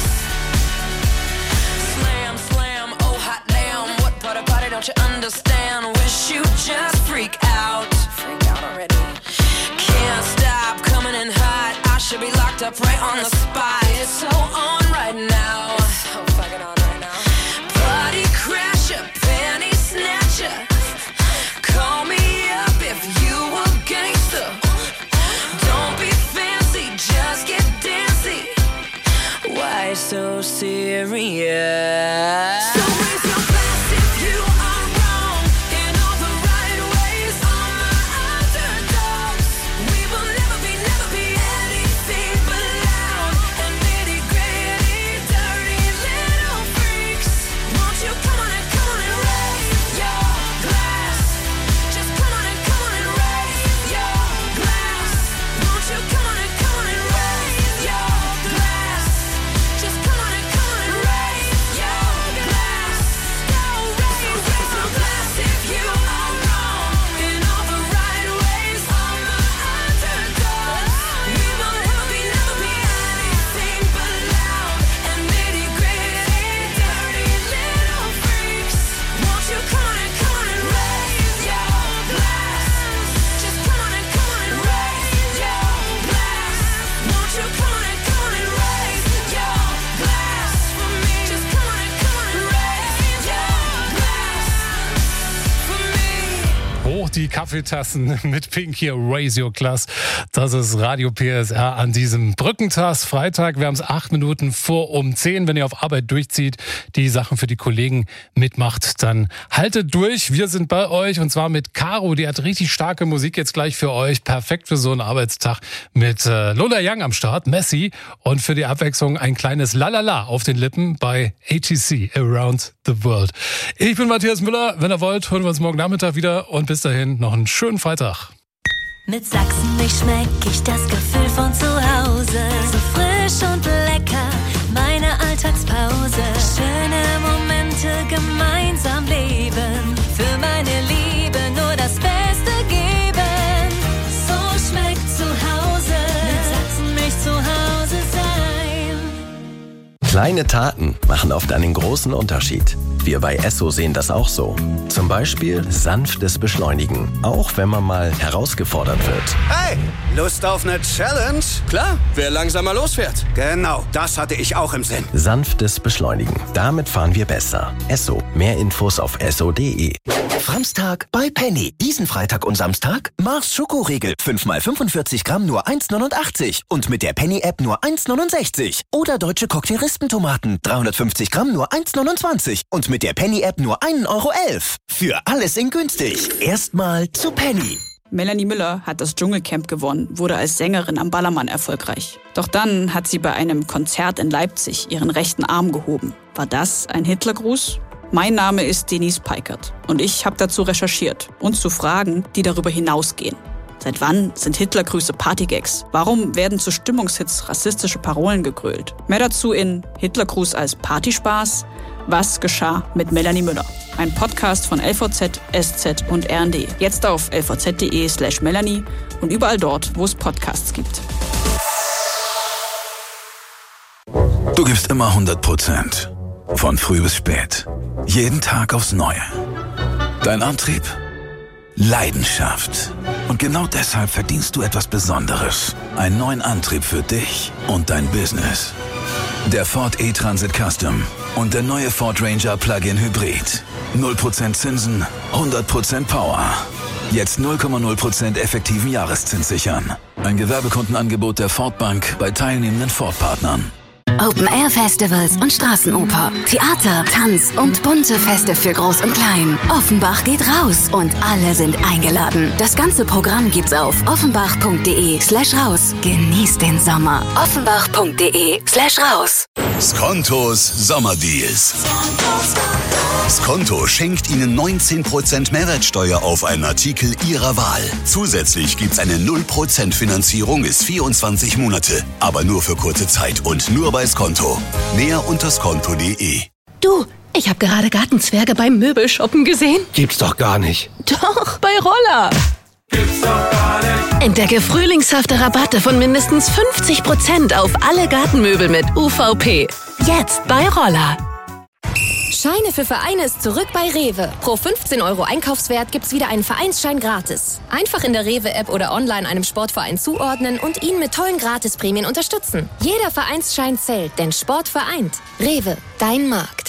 Slam, slam, oh hot damn, what part about it don't you understand? Wish you just freak out already. Can't stop coming in hot. I should be locked up right on the spot. It's so on right now. So fucking on right now. Party crasher, penny snatcher. Call me up if you a gangster. Don't be fancy, just get dancy. Why so serious? So raise your glass if you are wrong in all the right ways. On the underdogs, we will never be anything but loud and nitty gritty, dirty little freaks. Won't you come on and raise your glass? Just come on and raise your glass. Won't you come on and raise your glass? Just come on and raise your glass. Go raise your glass if you are wrong in all the right ways. On the underdogs, we will never be anything but loud and nitty gritty, dirty little freaks. Won't you come on and raise your glass? Just come on and raise your glass. Won't you come on and raise your glass for me? Just come on and raise your glass for me. Hoch die Kaffeetassen mit Pink hier, Raise Your Glass. Das ist Radio PSR an diesem Brückentagsfreitag. Wir haben es 8 Minuten vor um 10. Wenn ihr auf Arbeit durchzieht, die Sachen für die Kollegen mitmacht, dann haltet durch. Wir sind bei euch und zwar mit Caro. Die hat richtig starke Musik jetzt gleich für euch. Perfekt für so einen Arbeitstag mit Lola Young am Start, Messi. Und für die Abwechslung ein kleines Lalala auf den Lippen bei ATC, Around the World. Ich bin Matthias Müller. Wenn ihr wollt, hören wir uns morgen Nachmittag wieder. Und bis dahin noch einen schönen Freitag. Mit Sachsenmilch schmeck ich das Gefühl von zu Hause. So frisch und lecker, meine Alltagspause. Schöne Momente gemeinsam leben. Für meine Liebe nur das Beste geben. So schmeckt zu Hause. Mit Sachsenmilch zu Hause sein. Kleine Taten machen oft einen großen Unterschied. Wir bei Esso sehen das auch so. Zum Beispiel sanftes Beschleunigen, auch wenn man mal herausgefordert wird. Hey, Lust auf eine Challenge? Klar, wer langsamer losfährt. Genau, das hatte ich auch im Sinn. Sanftes Beschleunigen, damit fahren wir besser. Esso, mehr Infos auf esso.de. Framstag bei Penny. Diesen Freitag und Samstag Mars Schokoriegel. 5x45 Gramm nur 1,89. Und mit der Penny-App nur 1,69. Oder deutsche Cocktail-Rispentomaten. 350 Gramm nur 1,29. Und mit der Penny-App nur 1,11 Euro. Für alles in günstig. Erstmal zu Penny. Melanie Müller hat das Dschungelcamp gewonnen, wurde als Sängerin am Ballermann erfolgreich. Doch dann hat sie bei einem Konzert in Leipzig ihren rechten Arm gehoben. War das ein Hitlergruß? Mein Name ist Denise Peikert und ich habe dazu recherchiert und zu Fragen, die darüber hinausgehen. Seit wann sind Hitlergrüße Partygags? Warum werden zu Stimmungshits rassistische Parolen gegrölt? Mehr dazu in Hitlergruß als Partyspaß. Was geschah mit Melanie Müller? Ein Podcast von LVZ, SZ und RND. Jetzt auf lvz.de/Melanie und überall dort, wo es Podcasts gibt. Du gibst immer 100%. Von früh bis spät. Jeden Tag aufs Neue. Dein Antrieb? Leidenschaft. Und genau deshalb verdienst du etwas Besonderes. Einen neuen Antrieb für dich und dein Business. Der Ford E-Transit Custom und der neue Ford Ranger Plug-in Hybrid. 0% Zinsen, 100% Power. Jetzt 0,0% effektiven Jahreszins sichern. Ein Gewerbekundenangebot der Ford-Bank bei teilnehmenden Ford-Partnern. Open-Air-Festivals und Straßenoper, Theater, Tanz und bunte Feste für Groß und Klein. Offenbach geht raus und alle sind eingeladen. Das ganze Programm gibt's auf offenbach.de/raus. Genießt den Sommer. Offenbach.de/raus. Skontos Sommerdeals. Skonto schenkt Ihnen 19% Mehrwertsteuer auf einen Artikel Ihrer Wahl. Zusätzlich gibt's eine 0% Finanzierung bis 24 Monate. Aber nur für kurze Zeit und nur bei Skonto. Mehr unter skonto.de. Du, ich habe gerade Gartenzwerge beim Möbelshoppen gesehen. Gibt's doch gar nicht. Doch, bei Roller. Gibt's doch gar nicht. Entdecke frühlingshafte Rabatte von mindestens 50% auf alle Gartenmöbel mit UVP. Jetzt bei Roller. Scheine für Vereine ist zurück bei Rewe. Pro 15 € Einkaufswert gibt's wieder einen Vereinsschein gratis. Einfach in der Rewe-App oder online einem Sportverein zuordnen und ihn mit tollen Gratisprämien unterstützen. Jeder Vereinsschein zählt, denn Sport vereint. Rewe, dein Markt.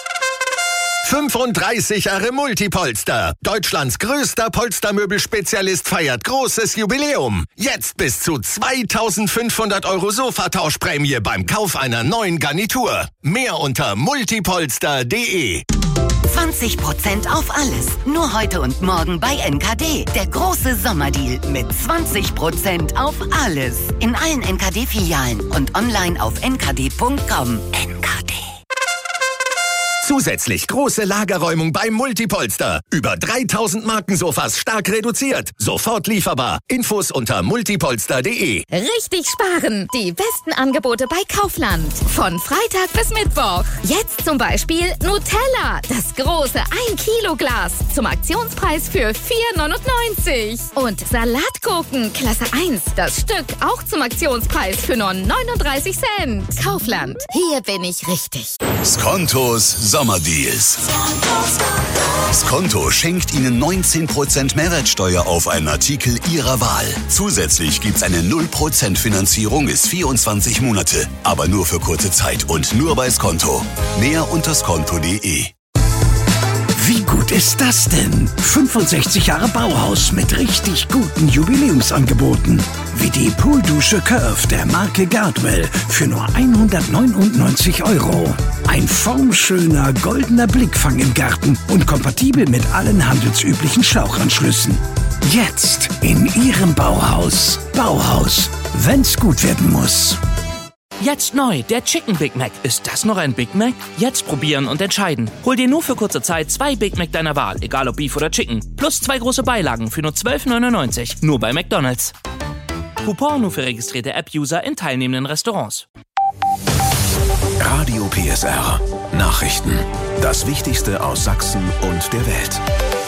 35 Jahre Multipolster. Deutschlands größter Polstermöbelspezialist feiert großes Jubiläum. Jetzt bis zu 2.500 € Sofatauschprämie beim Kauf einer neuen Garnitur. Mehr unter multipolster.de. 20% auf alles. Nur heute und morgen bei NKD. Der große Sommerdeal mit 20% auf alles. In allen NKD-Filialen und online auf nkd.com. NKD. Zusätzlich große Lagerräumung beim Multipolster. Über 3.000 Markensofas stark reduziert. Sofort lieferbar. Infos unter multipolster.de. Richtig sparen. Die besten Angebote bei Kaufland. Von Freitag bis Mittwoch. Jetzt zum Beispiel Nutella. Das große 1-Kilo-Glas. Zum Aktionspreis für 4,99. Und Salatgurken Klasse 1. Das Stück auch zum Aktionspreis für nur 39 Cent. Kaufland. Hier bin ich richtig. Skontos Sommerdeals. Skonto schenkt Ihnen 19% Mehrwertsteuer auf einen Artikel Ihrer Wahl. Zusätzlich gibt's eine 0% Finanzierung bis 24 Monate. Aber nur für kurze Zeit und nur bei Skonto. Mehr unter skonto.de. Wie gut ist das denn? 65 Jahre Bauhaus mit richtig guten Jubiläumsangeboten. Wie die Pooldusche Curve der Marke Gardwell für nur 199 €. Ein formschöner goldener Blickfang im Garten und kompatibel mit allen handelsüblichen Schlauchanschlüssen. Jetzt in Ihrem Bauhaus. Bauhaus, wenn's gut werden muss. Jetzt neu, der Chicken Big Mac. Ist das noch ein Big Mac? Jetzt probieren und entscheiden. Hol dir nur für kurze Zeit 2 Big Mac deiner Wahl, egal ob Beef oder Chicken. Plus 2 große Beilagen für nur 12,99. Nur bei McDonald's. Coupon nur für registrierte App-User in teilnehmenden Restaurants. Radio PSR. Nachrichten. Das Wichtigste aus Sachsen und der Welt.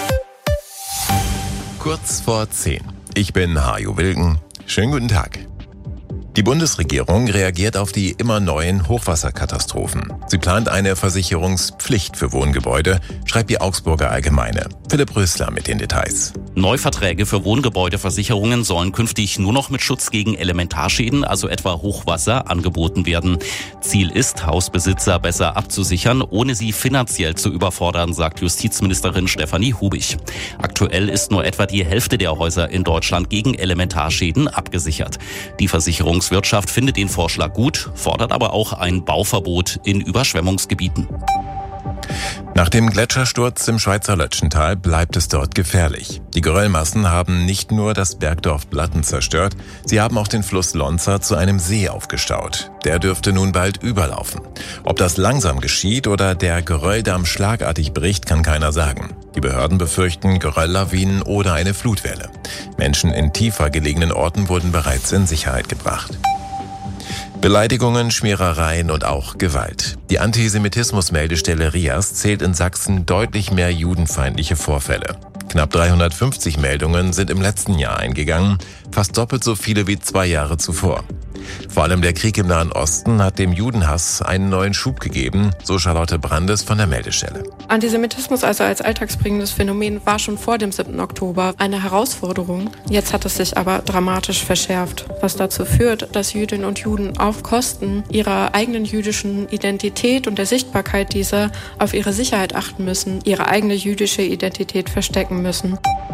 Kurz vor 10. Ich bin Hajo Wilken. Schönen guten Tag. Die Bundesregierung reagiert auf die immer neuen Hochwasserkatastrophen. Sie plant eine Versicherungspflicht für Wohngebäude, schreibt die Augsburger Allgemeine. Philipp Rösler mit den Details. Neuverträge für Wohngebäudeversicherungen sollen künftig nur noch mit Schutz gegen Elementarschäden, also etwa Hochwasser, angeboten werden. Ziel ist, Hausbesitzer besser abzusichern, ohne sie finanziell zu überfordern, sagt Justizministerin Stefanie Hubig. Aktuell ist nur etwa die Hälfte der Häuser in Deutschland gegen Elementarschäden abgesichert. Die Versicherungswirtschaft findet den Vorschlag gut, fordert aber auch ein Bauverbot in Überschwemmungsgebieten. Nach dem Gletschersturz im Schweizer Lötschental bleibt es dort gefährlich. Die Geröllmassen haben nicht nur das Bergdorf Blatten zerstört, sie haben auch den Fluss Lonza zu einem See aufgestaut. Der dürfte nun bald überlaufen. Ob das langsam geschieht oder der Gerölldamm schlagartig bricht, kann keiner sagen. Die Behörden befürchten Gerölllawinen oder eine Flutwelle. Menschen in tiefer gelegenen Orten wurden bereits in Sicherheit gebracht. Beleidigungen, Schmierereien und auch Gewalt. Die Antisemitismus-Meldestelle RIAS zählt in Sachsen deutlich mehr judenfeindliche Vorfälle. Knapp 350 Meldungen sind im letzten Jahr eingegangen, fast doppelt so viele wie 2 Jahre zuvor. Vor allem der Krieg im Nahen Osten hat dem Judenhass einen neuen Schub gegeben, so Charlotte Brandes von der Meldestelle. Antisemitismus also als alltagsbringendes Phänomen war schon vor dem 7. Oktober eine Herausforderung. Jetzt hat es sich aber dramatisch verschärft, was dazu führt, dass Jüdinnen und Juden auf Kosten ihrer eigenen jüdischen Identität und der Sichtbarkeit dieser auf ihre Sicherheit achten müssen, ihre eigene jüdische Identität verstecken müssen.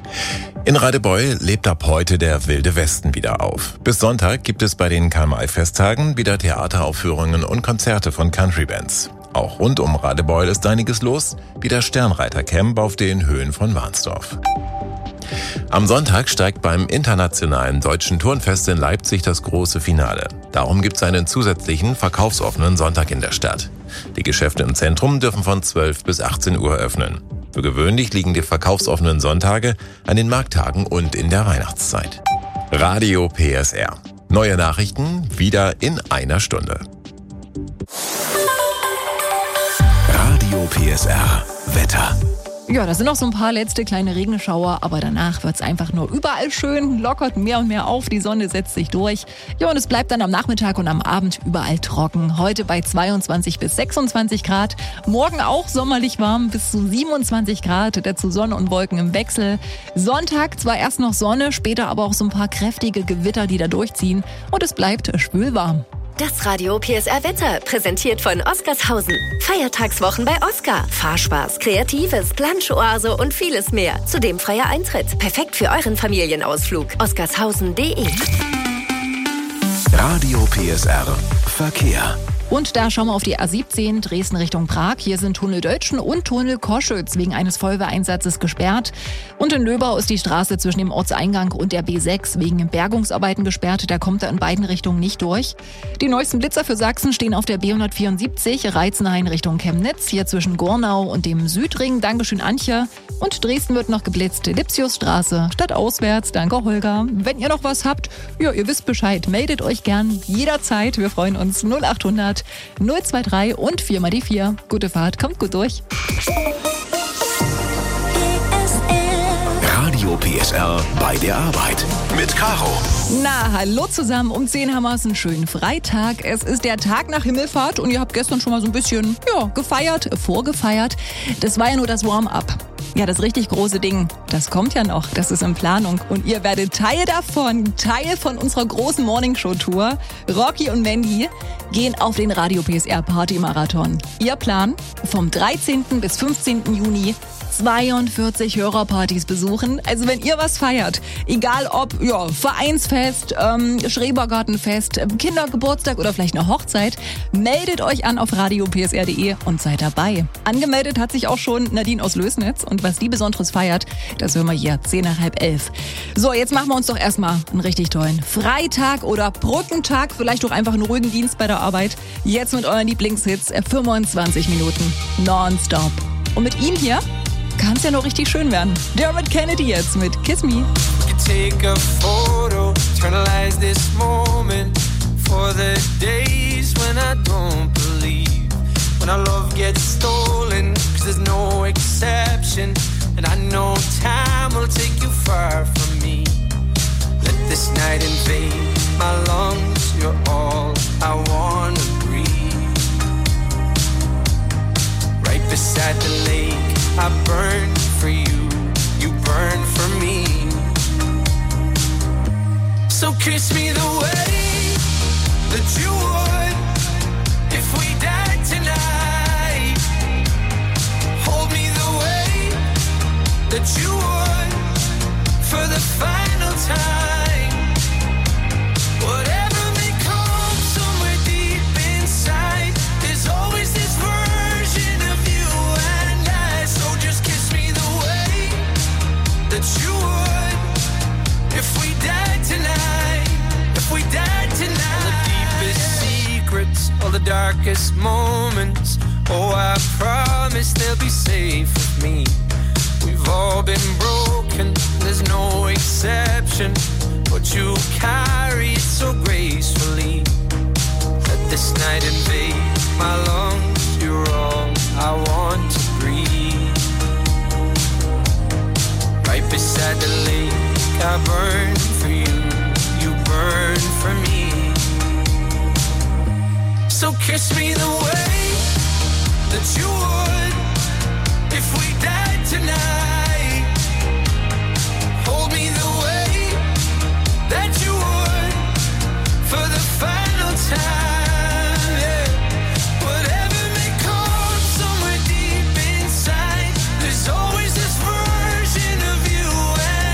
In Radebeul lebt ab heute der Wilde Westen wieder auf. Bis Sonntag gibt es bei den Karl-May-Festtagen wieder Theateraufführungen und Konzerte von Country-Bands. Auch rund um Radebeul ist einiges los, wie das Sternreiter-Camp auf den Höhen von Warnsdorf. Am Sonntag steigt beim Internationalen Deutschen Turnfest in Leipzig das große Finale. Darum gibt es einen zusätzlichen verkaufsoffenen Sonntag in der Stadt. Die Geschäfte im Zentrum dürfen von 12 bis 18 Uhr öffnen. Für gewöhnlich liegen die verkaufsoffenen Sonntage an den Markttagen und in der Weihnachtszeit. Radio PSR. Neue Nachrichten wieder in einer Stunde. Radio PSR. Wetter. Ja, das sind noch so ein paar letzte kleine Regenschauer, aber danach wird's einfach nur überall schön, lockert mehr und mehr auf, die Sonne setzt sich durch. Ja, und es bleibt dann am Nachmittag und am Abend überall trocken. Heute bei 22 bis 26 Grad, morgen auch sommerlich warm bis zu 27 Grad, dazu Sonne und Wolken im Wechsel. Sonntag zwar erst noch Sonne, später aber auch so ein paar kräftige Gewitter, die da durchziehen und es bleibt schwülwarm. Das Radio PSR Wetter, präsentiert von Oscarshausen. Feiertagswochen bei Oscar. Fahrspaß, Kreatives, Plansch-Oase und vieles mehr. Zudem freier Eintritt. Perfekt für euren Familienausflug. oscarshausen.de. Radio PSR Verkehr. Und da schauen wir auf die A17 Dresden Richtung Prag. Hier sind Tunnel Dötschen und Tunnel Koschütz wegen eines Feuerwehreinsatzes gesperrt. Und in Löbau ist die Straße zwischen dem Ortseingang und der B6 wegen Bergungsarbeiten gesperrt. Da kommt er in beiden Richtungen nicht durch. Die neuesten Blitzer für Sachsen stehen auf der B174 Reizenhain Richtung Chemnitz. Hier zwischen Gornau und dem Südring. Dankeschön, Antje. Und Dresden wird noch geblitzt. Lipsiusstraße stadtauswärts. Danke, Holger. Wenn ihr noch was habt, ja, ihr wisst Bescheid. Meldet euch gern jederzeit. Wir freuen uns. 0800 023 und 4 mal die 4. Gute Fahrt, kommt gut durch. Radio PSR bei der Arbeit mit Caro. Na, hallo zusammen. Um 10 haben wir es einen schönen Freitag. Es ist der Tag nach Himmelfahrt und ihr habt gestern schon mal so ein bisschen, vorgefeiert. Das war ja nur das Warm-up. Ja, das richtig große Ding, das kommt ja noch, das ist in Planung. Und ihr werdet Teil von unserer großen Morningshow-Tour. Rocky und Mandy gehen auf den Radio PSR Party-Marathon. Ihr Plan? Vom 13. bis 15. Juni 42 Hörerpartys besuchen. Also wenn ihr was feiert, egal ob Vereinsfest, Schrebergartenfest, Kindergeburtstag oder vielleicht eine Hochzeit, meldet euch an auf radiopsr.de und seid dabei. Angemeldet hat sich auch schon Nadine aus Lösnitz und was die Besonderes feiert, das hören wir hier 10 nach halb 11. So, jetzt machen wir uns doch erstmal einen richtig tollen Freitag oder Brückentag, vielleicht auch einfach einen ruhigen Dienst bei der Arbeit. Jetzt mit euren Lieblingshits, 25 Minuten nonstop. Und mit ihm hier kann es ja noch richtig schön werden. Dermot Kennedy jetzt mit Kiss Me. Take a photo, eternalize this moment for the days when I don't believe, when our love gets stolen, 'cause there's no exception, and I know time will take you far from me. Let this night invade my lungs, you're all I wanna breathe. Right beside the lake, I burn for you, you burn for me. So kiss me the way that you would if we died tonight. Hold me the way that you would for the final time. Whatever may come somewhere deep inside, there's always this version of you and I. So just kiss me the way that you would if we died tonight. If we died tonight. All the deepest secrets, all the darkest moments, oh, I promise they'll be safe with me. We've all been broken, there's no exception, but you carry it so gracefully. Let this night invade my lungs, you're all I want to breathe. Right beside the lake, I burn for you, you burn for me. So kiss me the way that you would if we died tonight. Hold me the way that you would for the final time. Yeah. Whatever may come somewhere deep inside, there's always this version of you and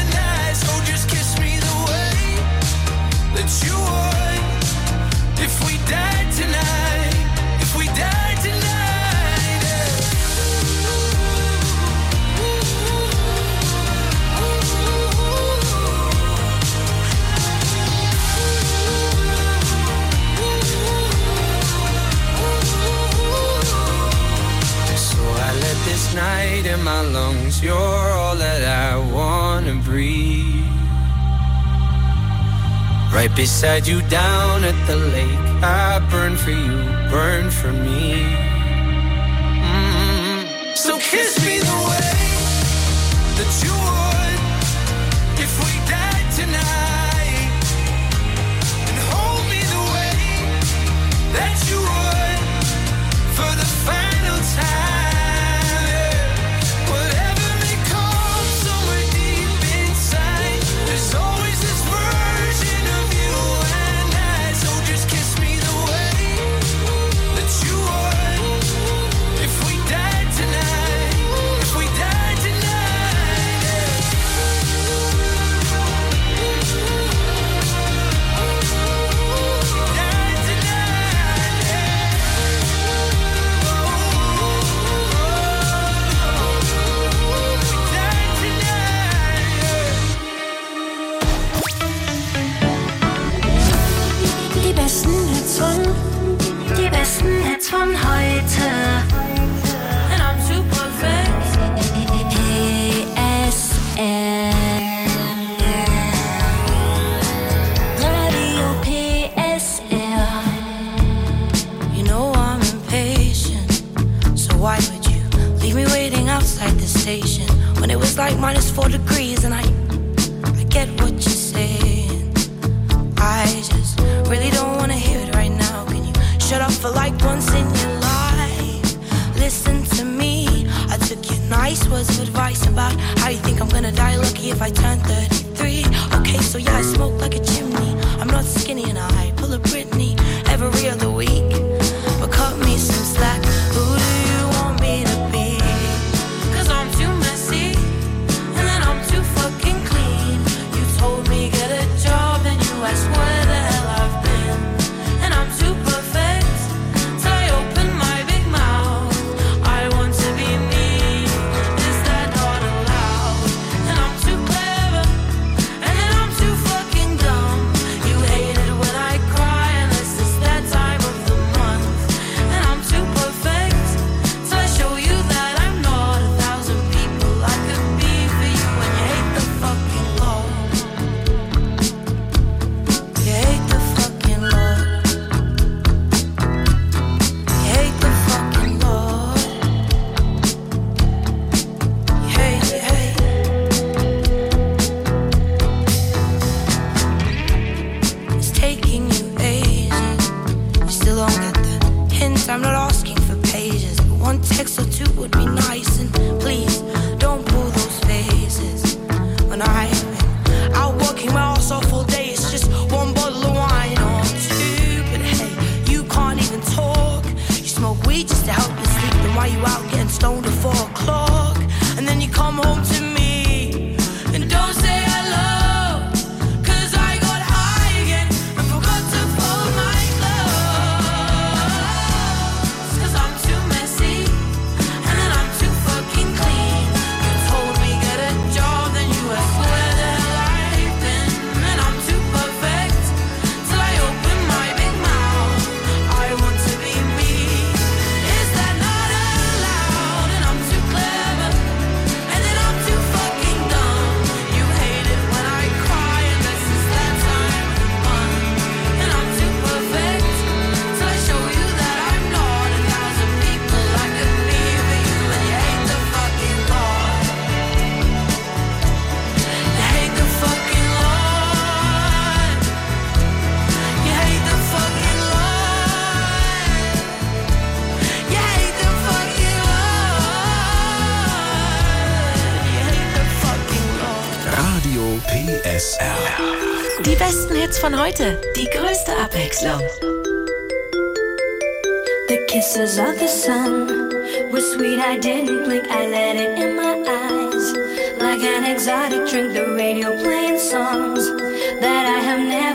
Right beside you down at the lake. I burn for you, burn for me. So kiss me the way that you would if we died tonight, and hold me the way that you would for the final time. Whatever may come somewhere deep inside, there's always this version of you and I. So just kiss me the way that you would if we died tonight, if we died tonight, yeah. Died tonight, yeah. Die besten Hits von heute. And I'm too perfect. Radio PSR. You know I'm impatient, so why would you leave me waiting outside the station when it was like -4 degrees? And I get what you're saying. I just really don't wanna hear it right now. Can you shut up for like once in your life? Listen to me. I took your nice words of advice about how you think I'm gonna die lucky if I turn 33. Okay, so yeah, I smoke like a chimney. I'm not skinny and I pull a Britney every other week. But cut me some slack. Who do you want me to be? 'Cause I'm too messy and then I'm too fucking clean. You told me get a job and you asked where the hell I've been. And I'm too perfect till I open my big mouth. I want to be me. Is that not allowed? And I'm too clever and then I'm too fucking dumb. You hate it when I cry unless it's that time of the month. And I'm too perfect till I show you that I'm not 1,000 people I could be for you. And you hate the fucking Lord. You hate the fucking Lord. You hate the fucking Lord. You hate, you hate. It's taking you ages. You still don't get the hint. I'm not asking for pages, but one text or two would be nice. And please don't pull those faces when I've been out working my ass off all day. It's just one bottle of wine or two. But hey, you can't even talk. You smoke weed just to help you sleep. Then why you out getting stoned at 4 o'clock? And then you come home to me and don't say hello. 'Cause I got high again and forgot to fold my clothes. 'Cause I'm too messy and then I'm too fucking clean. You told me get a job, then you asked where the hell I've been. And I'm too perfect till I open my big mouth. I want to be me. Is that not allowed? And I'm too clever and then I'm too fucking dumb. You hate it when I cry unless it's that time of the month. And I'm too perfect till I show you that I'm not 1,000 people I could be for you. And you hate the fucking Lord. You hate the fucking Lord. You hate the fucking Lord. You hate the fucking Lord. You hate the fucking Lord. Radio PSR. Die besten Hits von heute. Die größte Abwechslung. The kisses of the sun were sweet, I didn't blink, I let it in my eyes. Like an exotic drink, the radio playing songs that I have never